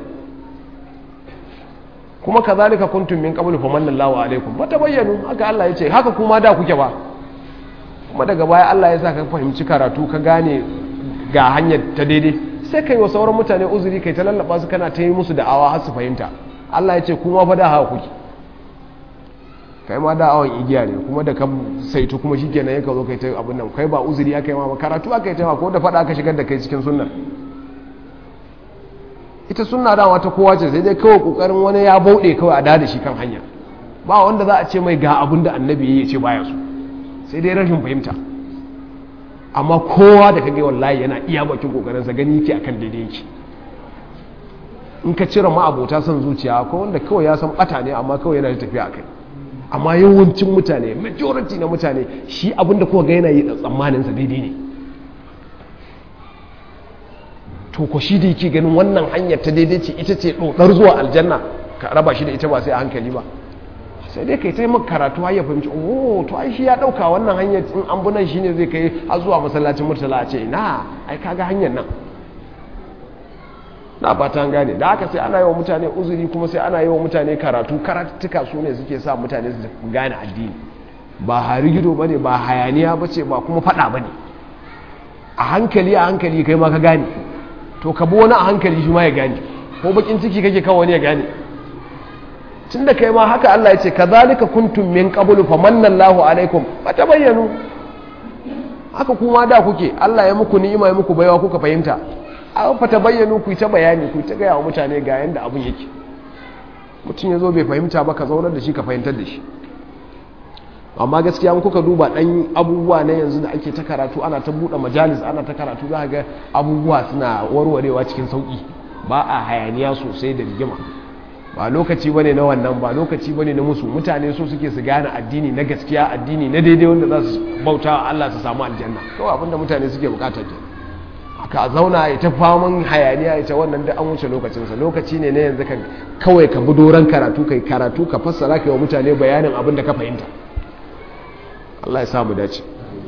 kuma kazalika kuntum min qablu famanallahu alaikum ba tabayyanu haka Allah ya ce haka kuma da kuke ba kuma daga baya Allah ya sa ka fahimci karatu ka gane ga hanyar ta daidai sai kai wa sauran mutane uzuri kai ta lallaba su kana ta yi musu da'awa har su fahimta Allah ya ce kuma fa da haka kuke kai ma da awon igiya ne kuma da ka saitu kuma shikenan yake zo kai ta abin nan kai ba uzuri aka yi ma ba karatu aka yi ta ma ko da fada aka shigar da kai cikin sunna ita sunna da wata kowa ce sai dai kawai kokarin wani ya bauɗe kawai a dada shi kan hanya ba wanda za a ce mai ga abin da annabi ya ce baya so sai dai rashin fahimta amma kowa da kage wallahi yana iya bakin kokarin sa gani yake akan daidai yake in ka cire ma abota son zuciya ko wanda kawai ya san bata ne amma kawai yana tafiya akai amma yawancin mutane majority na mutane shi abinda kuka ga yana yi da tsammaninsa daidai ne to ko shi da yake ganin wannan hanyar ta daidai ce ita ce ɗoɗar zuwa aljanna ka raba shi da ita ba sai a hankali ba sai dai kai taimaka karatu har ya fahimci oh to ai shi ya dauka wannan hanyar in an bunan shine zai kai har zuwa masallacin Murtala a ce na ai kaga hanyar nan na fata gane da haka sai ana yi wa mutane uzuri kuma sai ana yi wa mutane karatu karatuttuka su ne suke sa mutane su gane addini ba harigido bane ba hayaniya bace ba kuma fada bane a hankali a hankali kai ma ka gane to ka bi wani a hankali shi ma ya gane ko bakin ciki kake kawo wani ya gane tun da kai ma haka Allah ya ce kazalika kuntum min qablu famanna Allahu alaikum fatabayyanu haka kuma da kuke Allah ya muku ni'ima ya muku baiwa kuka fahimta a fatabayyanu ku ta bayani ku ta gaya wa mutane ga yanda abun yake mutum yazo bai fahimta ba ka zaunar da shi ka fahimtar da shi amma gaskiya mun kuka duba dan abubuwa na yanzu da ake ta karatu ana ta bude majalis ana ta karatu za ga abubuwa suna warwarewa cikin sauki ba a hayaniya sosai da rigima ba lokaci bane na wannan ba lokaci bane na musu mutane so suke su gane addini na gaskiya addini na daidai wanda za su bauta wa Allah su samu aljanna kawai abinda mutane suke bukata ke aka zauna ya ta faman hayaniya ya ta wannan da an wuce lokacinsa lokaci ne na yanzu kan kawai ka bi doron karatu kai karatu ka fassara kai wa mutane bayanin abin da ka fahimta Allah ya samu dace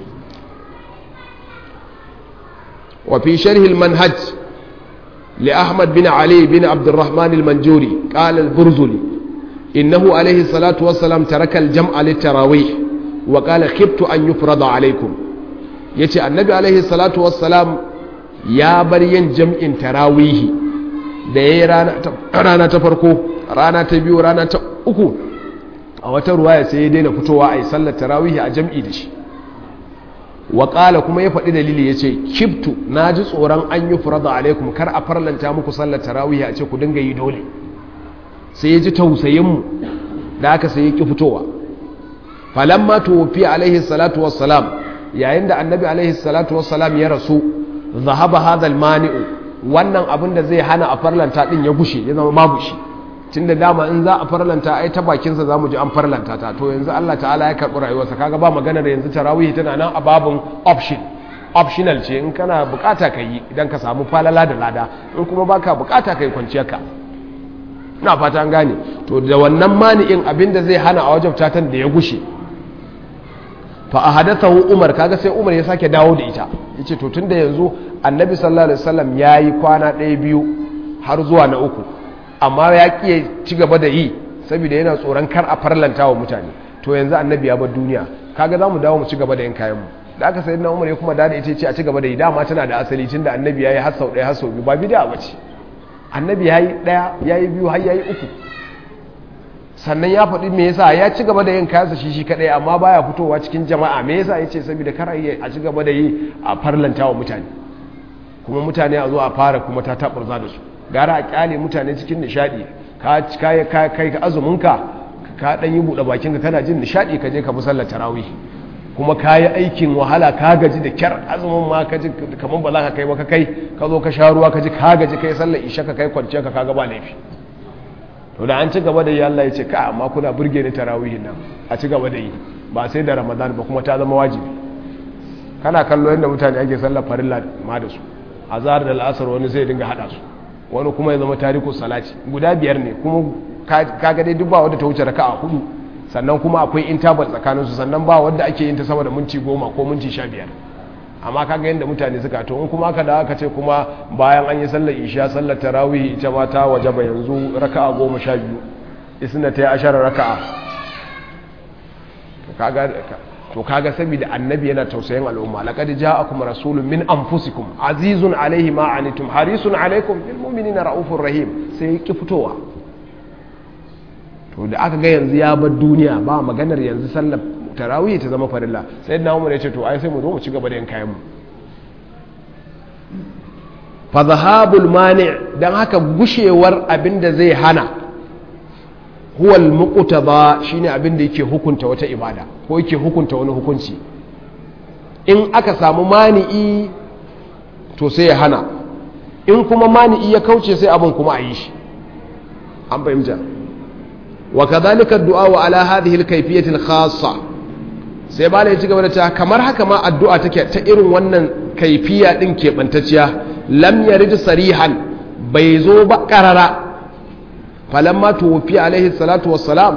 wa fi sharh al-manhaj لأحمد بن علي بن عبد الرحمن المنجوري قال البرزلي إنه عليه الصلاة والسلام ترك الجمع للتراويح وقال خبت أن يفرض عليكم يتي النبي عليه الصلاة والسلام يا بريان جمع تراويح da ya rana ta farko rana ta biyu rana ta uku a wata ruwaya sai ya daina fitowa a yi sallar tarawihi a jam'i da shi waƙala kuma ya faɗi dalili ya ce kibtu na ji tsoron an yi furada alaikum kar a farlanta muku sallar tarawihi a ce ku dinga yi dole sai ya ji tausayinmu da aka sai ya ƙi fitowa falamma tuwafi alaihi salatu wassalam yayin da annabi alaihi salatu wassalam ya rasu zahaba hadal mani'u wannan abin da zai hana a farlanta din ya gushe ya zama babu shi tunda dama in za a farlanta ai ta bakinsa za mu ji an farlanta ta to yanzu Allah ta'ala ya karɓi rayuwarsa kaga ba maganar yanzu tarawih tana nan a babun option optional ce in kana bukata ka yi idan ka samu falala da lada in kuma baka bukata ka yi kwanciyarka ina fata an gane to da wannan mani'in abinda zai hana a wajabta tan da ya gushe fa ahadathahu Umar kaga sai Umar ya sake dawo da ita yace to tunda yanzu Annabi sallallahu alaihi wasallam yayi kwana ɗaya biyu har zuwa na uku amma ya ƙiye ci gaba da yi saboda yana tsoron kar a farlanta wa mutane to yanzu annabi ya bar duniya kaga za mu dawo mu ci gaba da yin kayanmu da aka sayi na umar ya kuma dada ita ce a ci gaba da yi dama tana da asali tun da annabi ya yi har sau ɗaya har sau biyu ba bida ba ce annabi ya yi ɗaya ya yi biyu har ya yi uku sannan ya faɗi me yasa ya ci gaba da yin kayansa shi shi kaɗai amma baya fitowa cikin jama'a me yasa ya ce saboda kar a ci gaba da yi a farlanta wa mutane kuma mutane a zo a fara kuma ta taɓarza da su gara a kyale mutane cikin nishadi ka kai ka azuminka ka dan yi bude bakinka kana jin nishadi ka je ka bi sallar tarawih kuma kayi aikin wahala ka gaji da kyar azumin ma ka ji kaman ba za ka kai ba ka kai ka zo ka sha ruwa ka ji ka gaji kai sallar isha ka kai kwance ka kaga ba laifi to da an ci gaba da yi Allah ya ce ka amma kuna burge ni tarawih nan a ci gaba da yi ba sai da Ramadan ba kuma ta zama wajibi kana kallo yadda mutane ake sallar farilla ma da su azhar da al'asr wani zai dinga hada su wani kuma ya zama tariku salati guda biyar ne kuma kaga dai duk ba wadda ta wuce raka'a hudu sannan kuma akwai interval tsakanin su sannan ba wadda ake yin ta sama da minti goma ko minti sha biyar amma kaga yadda mutane suka to in kuma aka da aka ce kuma bayan an yi sallar isha sallar tarawih ita ma ta wajaba yanzu raka'a goma sha biyu isna ta yi ashara raka'a kaga to kaga saboda annabi yana tausayin al'umma laqad ja'akum rasulun min anfusikum azizun alayhi ma anitum harisun alaykum bil mu'minina raufur rahim sai ki fitowa to da aka ga yanzu ya bar duniya ba maganar yanzu sallar tarawih ta zama farilla sai na umar ya ce to ai sai mu zo mu ci gaba da yin kayan mu fa zahabul mani' dan haka gushewar abinda zai hana huwa al-muqtada shine abin da yake hukunta wata ibada ko yake hukunta wani hukunci in aka samu mani'i to sai ya hana in kuma mani'i ya kauce sai abin kuma a yi shi an fahimta wa kadhalika ad-du'a wa ala hadhihi al-kayfiyyah al-khassa sai ba ya ci gaba da ta kamar haka ma addu'a take ta irin wannan kaifiya din keɓantacciya lam yarid sarihan bai zo ba qarara falamma tuwfi alaihi salatu wassalam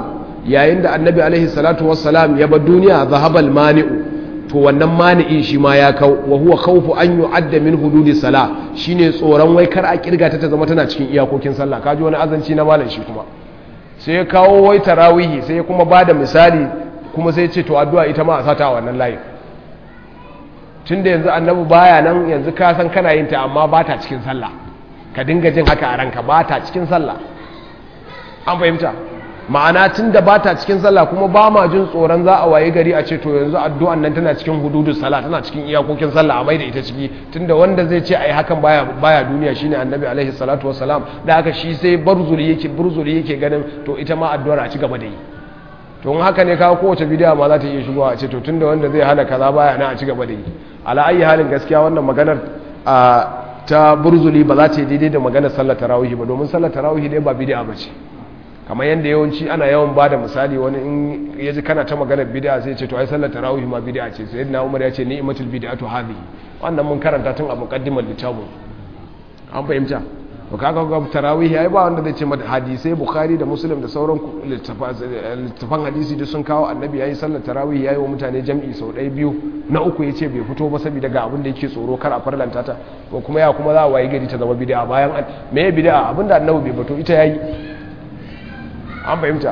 yayin da annabi alaihi salatu wassalam ya bar duniya zahabal mani'u to wannan mani'i shi ma ya kau wa huwa khawfu an yu'adda min hududi sala shine tsoron wai kar a kirga ta ta zama tana cikin iyakokin sallah kaji wani azanci na malam shi kuma sai ya kawo wai tarawihi sai ya kuma bada misali kuma sai ya ce to addu'a ita ma a sata a wannan layin tunda yanzu annabi baya nan yanzu ka san kana yin ta amma ba ta cikin sallah ka dinga jin haka a ranka ba ta cikin sallah an fahimta ma'ana tun da ba ta cikin sallah kuma ba ma jin tsoron za a waye gari a ce to yanzu addu'an nan tana cikin hududus sallah tana cikin iyakokin sallah a mai da ita ciki tunda wanda zai ce ai hakan baya baya duniya shine annabi alaihi salatu wassalam da haka shi sai barzuli yake burzuli yake ganin to ita ma addu'ar a ci gaba da yi to in haka ne kawo kowace bidiya ma za ta iya shigowa a ce to tunda wanda zai hana kaza baya na a ci gaba da yi ala ayi halin gaskiya wannan maganar a ta burzuli ba za ta yi daidai da maganar sallar tarawih ba domin sallar tarawih dai ba bidiya ba ce kamar yadda yawanci ana yawan ba da misali wani in ya ji kana ta maganar bid'a sai ce to ai sallar tarawih ma bid'a ce sai na umar ya ce ni'matul bid'atu hadhihi wannan mun karanta tun a muqaddimar littafin an fahimta to kaga ga tarawih ai ba wanda zai ce mata hadisi bukhari da muslim da sauran littafan hadisi da sun kawo annabi yayi sallar tarawih yayi wa mutane jam'i sau ɗaya biyu na uku yace bai fito ba saboda ga abin da yake tsoro kar a farlanta ta ko kuma ya kuma za a wayi gari ta zama bid'a bayan me bid'a abinda annabi bai fito ita yayi an fahimta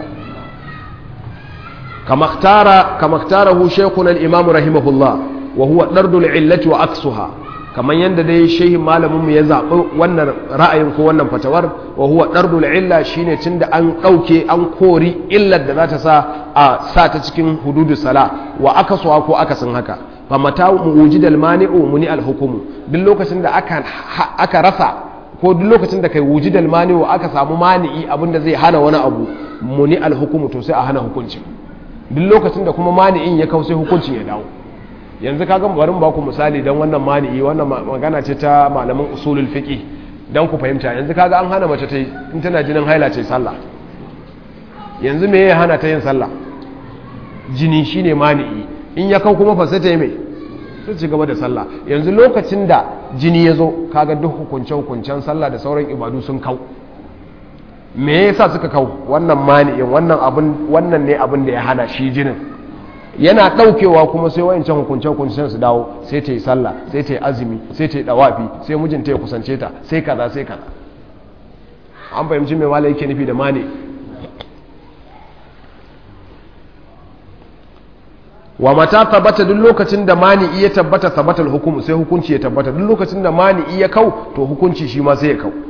kamaktarahu shekuna al'imamu rahimahullah wa huwa ɗardul illati wa aksuha kamar yadda dai shehin malaminmu ya zaɓi wannan ra'ayin ko wannan fatawar wa huwa ɗardul illa shine tun da an ɗauke an kori illar da za ta sa a sa ta cikin hududu sala wa akasuwa ko akasin haka fa mata wujidal mani'u muni al-hukumu duk lokacin da aka rasa ko duk lokacin da kai wujidal mani wa aka samu mani'i abinda zai hana wani abu muni alhukumu to sai a hana hukunci duk lokacin da kuma mani'in ya kawo sai hukuncin ya dawo yanzu kaga barin ba ku misali dan wannan mani'i wannan magana ce ta malaman usulul fiqh dan ku fahimta yanzu kaga an hana mace ta in tana jinin haila ce sallah yanzu me ya hana ta yin sallah jini shine mani'i in ya kawo kuma fa sai ta yi mai sai ci gaba da sallah yanzu lokacin da jini ya zo kaga duk hukunce-hukuncen sallah da sauran ibadu sun kau me yasa suka kau wannan mani'in wannan abin wannan ne abin da ya hana shi jinin yana daukewa kuma sai wayancan hukunce-hukuncen su dawo sai ta yi sallah sai ta yi azumi sai ta yi dawafi sai mijinta ya kusance ta sai kaza sai kaza an fahimci me malai yake nufi da mani wa mata tabbata duk lokacin da mani'i ya tabbata tabbatal hukumu sai hukunci ya tabbata duk lokacin da mani'i ya kau to hukunci shi ma sai ya kau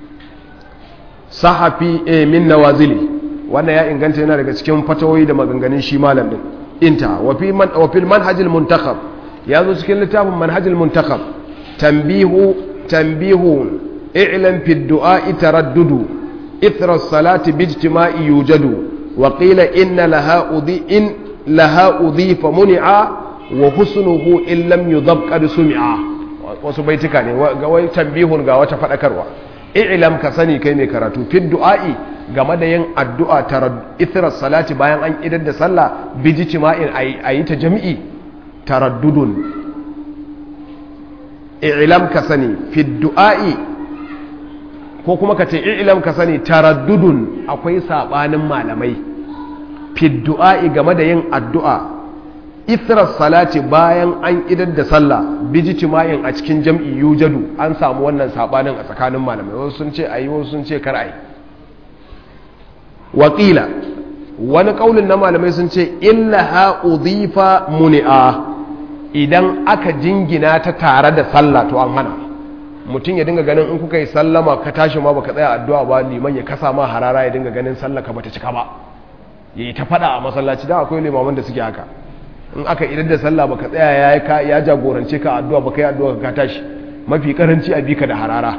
sahafi e min nawazili wannan ya inganta yana daga cikin fatawoyi da maganganun shi malam din inta wa fi man wa fil manhajil muntakhab ya zo cikin littafin manhajil muntakhab tanbihu tanbihu i'lam fi du'a taraddudu ithra as-salati bi ijtima'i yujadu wa qila inna laha udhi in laha udhifa muni'a wa husnuhu in lam yudhab qad sumi'a wasu baitika ne ga wai tambihun ga wata fadakarwa i'lam ka sani kai mai karatu fi du'a'i game da yin addu'a ithra salati bayan an idar da sallah bijtima'in ayi ta jami'i taraddudun i'lam ka sani fi du'a'i ko kuma ka ce i'lam ka sani taraddudun akwai sabanin malamai fi du'a'i game da yin addu'a ithra salati bayan an idar da sallah bijtima'in a cikin jam'i yujadu an samu wannan sabanin a tsakanin malamai wasu sun ce ayi wasu sun ce kar ayi waƙila wani ƙaunin na malamai sun ce illa ha udhifa muni'a idan aka jingina ta tare da sallah to an hana mutum ya dinga ganin in kuka yi sallama ka tashi ma baka tsaya addu'a ba liman ya kasa ma harara ya dinga ganin sallah ka bata cika ba yayi ta fada a masallaci da akwai limaman da suke haka in aka idan da sallah baka tsaya ya ka ya jagorance ka addu'a baka yi addu'a ka tashi mafi karanci a bika da harara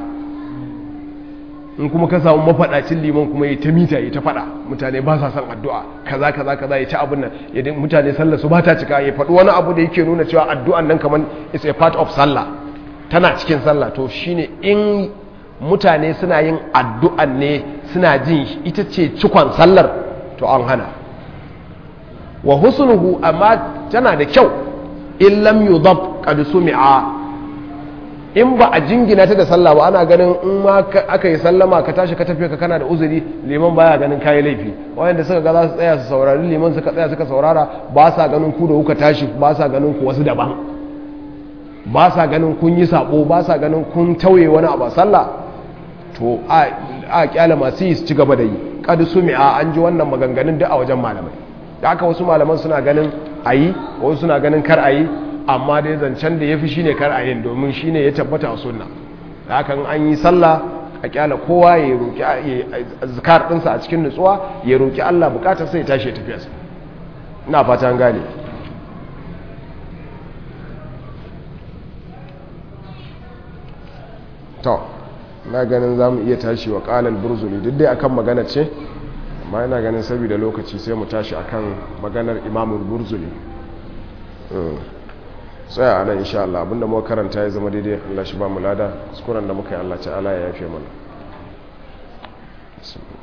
in kuma ka samu mafadacin liman kuma ya ta mita ya ta fada mutane ba sa son addu'a kaza kaza kaza ya ta abun nan idan mutane sallah su ba ta cika ya faɗi wani abu da yake nuna cewa addu'an nan kaman is a part of sallah tana cikin sallah to shine in mutane suna yin addu'an ne suna jin ita ce cikon sallar to an hana wa husnuhu amma tana da kyau in lam yudab qad sumi'a in ba a jingina ta da sallah ba ana ganin in ma aka yi sallama ka tashi ka tafi ka kana da uzuri liman baya ganin kayi laifi wayanda suka ga za su tsaya su saurari liman suka tsaya suka saurara ba sa ganin ku da kuka tashi ba sa ganin ku wasu daban ba sa ganin kun yi sabo ba sa ganin kun tauye wani abu a sallah to a kyala masu yi su ci gaba da yi kad sumi'a an ji wannan maganganun duk a wajen malamai da haka wasu malaman suna ganin ayi wasu suna ganin kar ayi amma dai zancen da ya fi shi ne kar a yin domin shi ne ya tabbata a sunna da hakan an yi sallah a kyala kowa ya roƙi zikar ɗinsa a cikin nutsuwa ya roƙi Allah bukatar sai ya tashi ya tafiya sa ina fata gane to na ganin za mu iya tashi wa ƙalal burzuli duk dai akan magana ce amma ina ganin saboda lokaci sai mu tashi akan maganar imamul burzuli tsaya a nan insha Allah abinda muka karanta ya zama daidai Allah shi ba mu lada kuskuren da muka yi Allah ta'ala ya yafe mana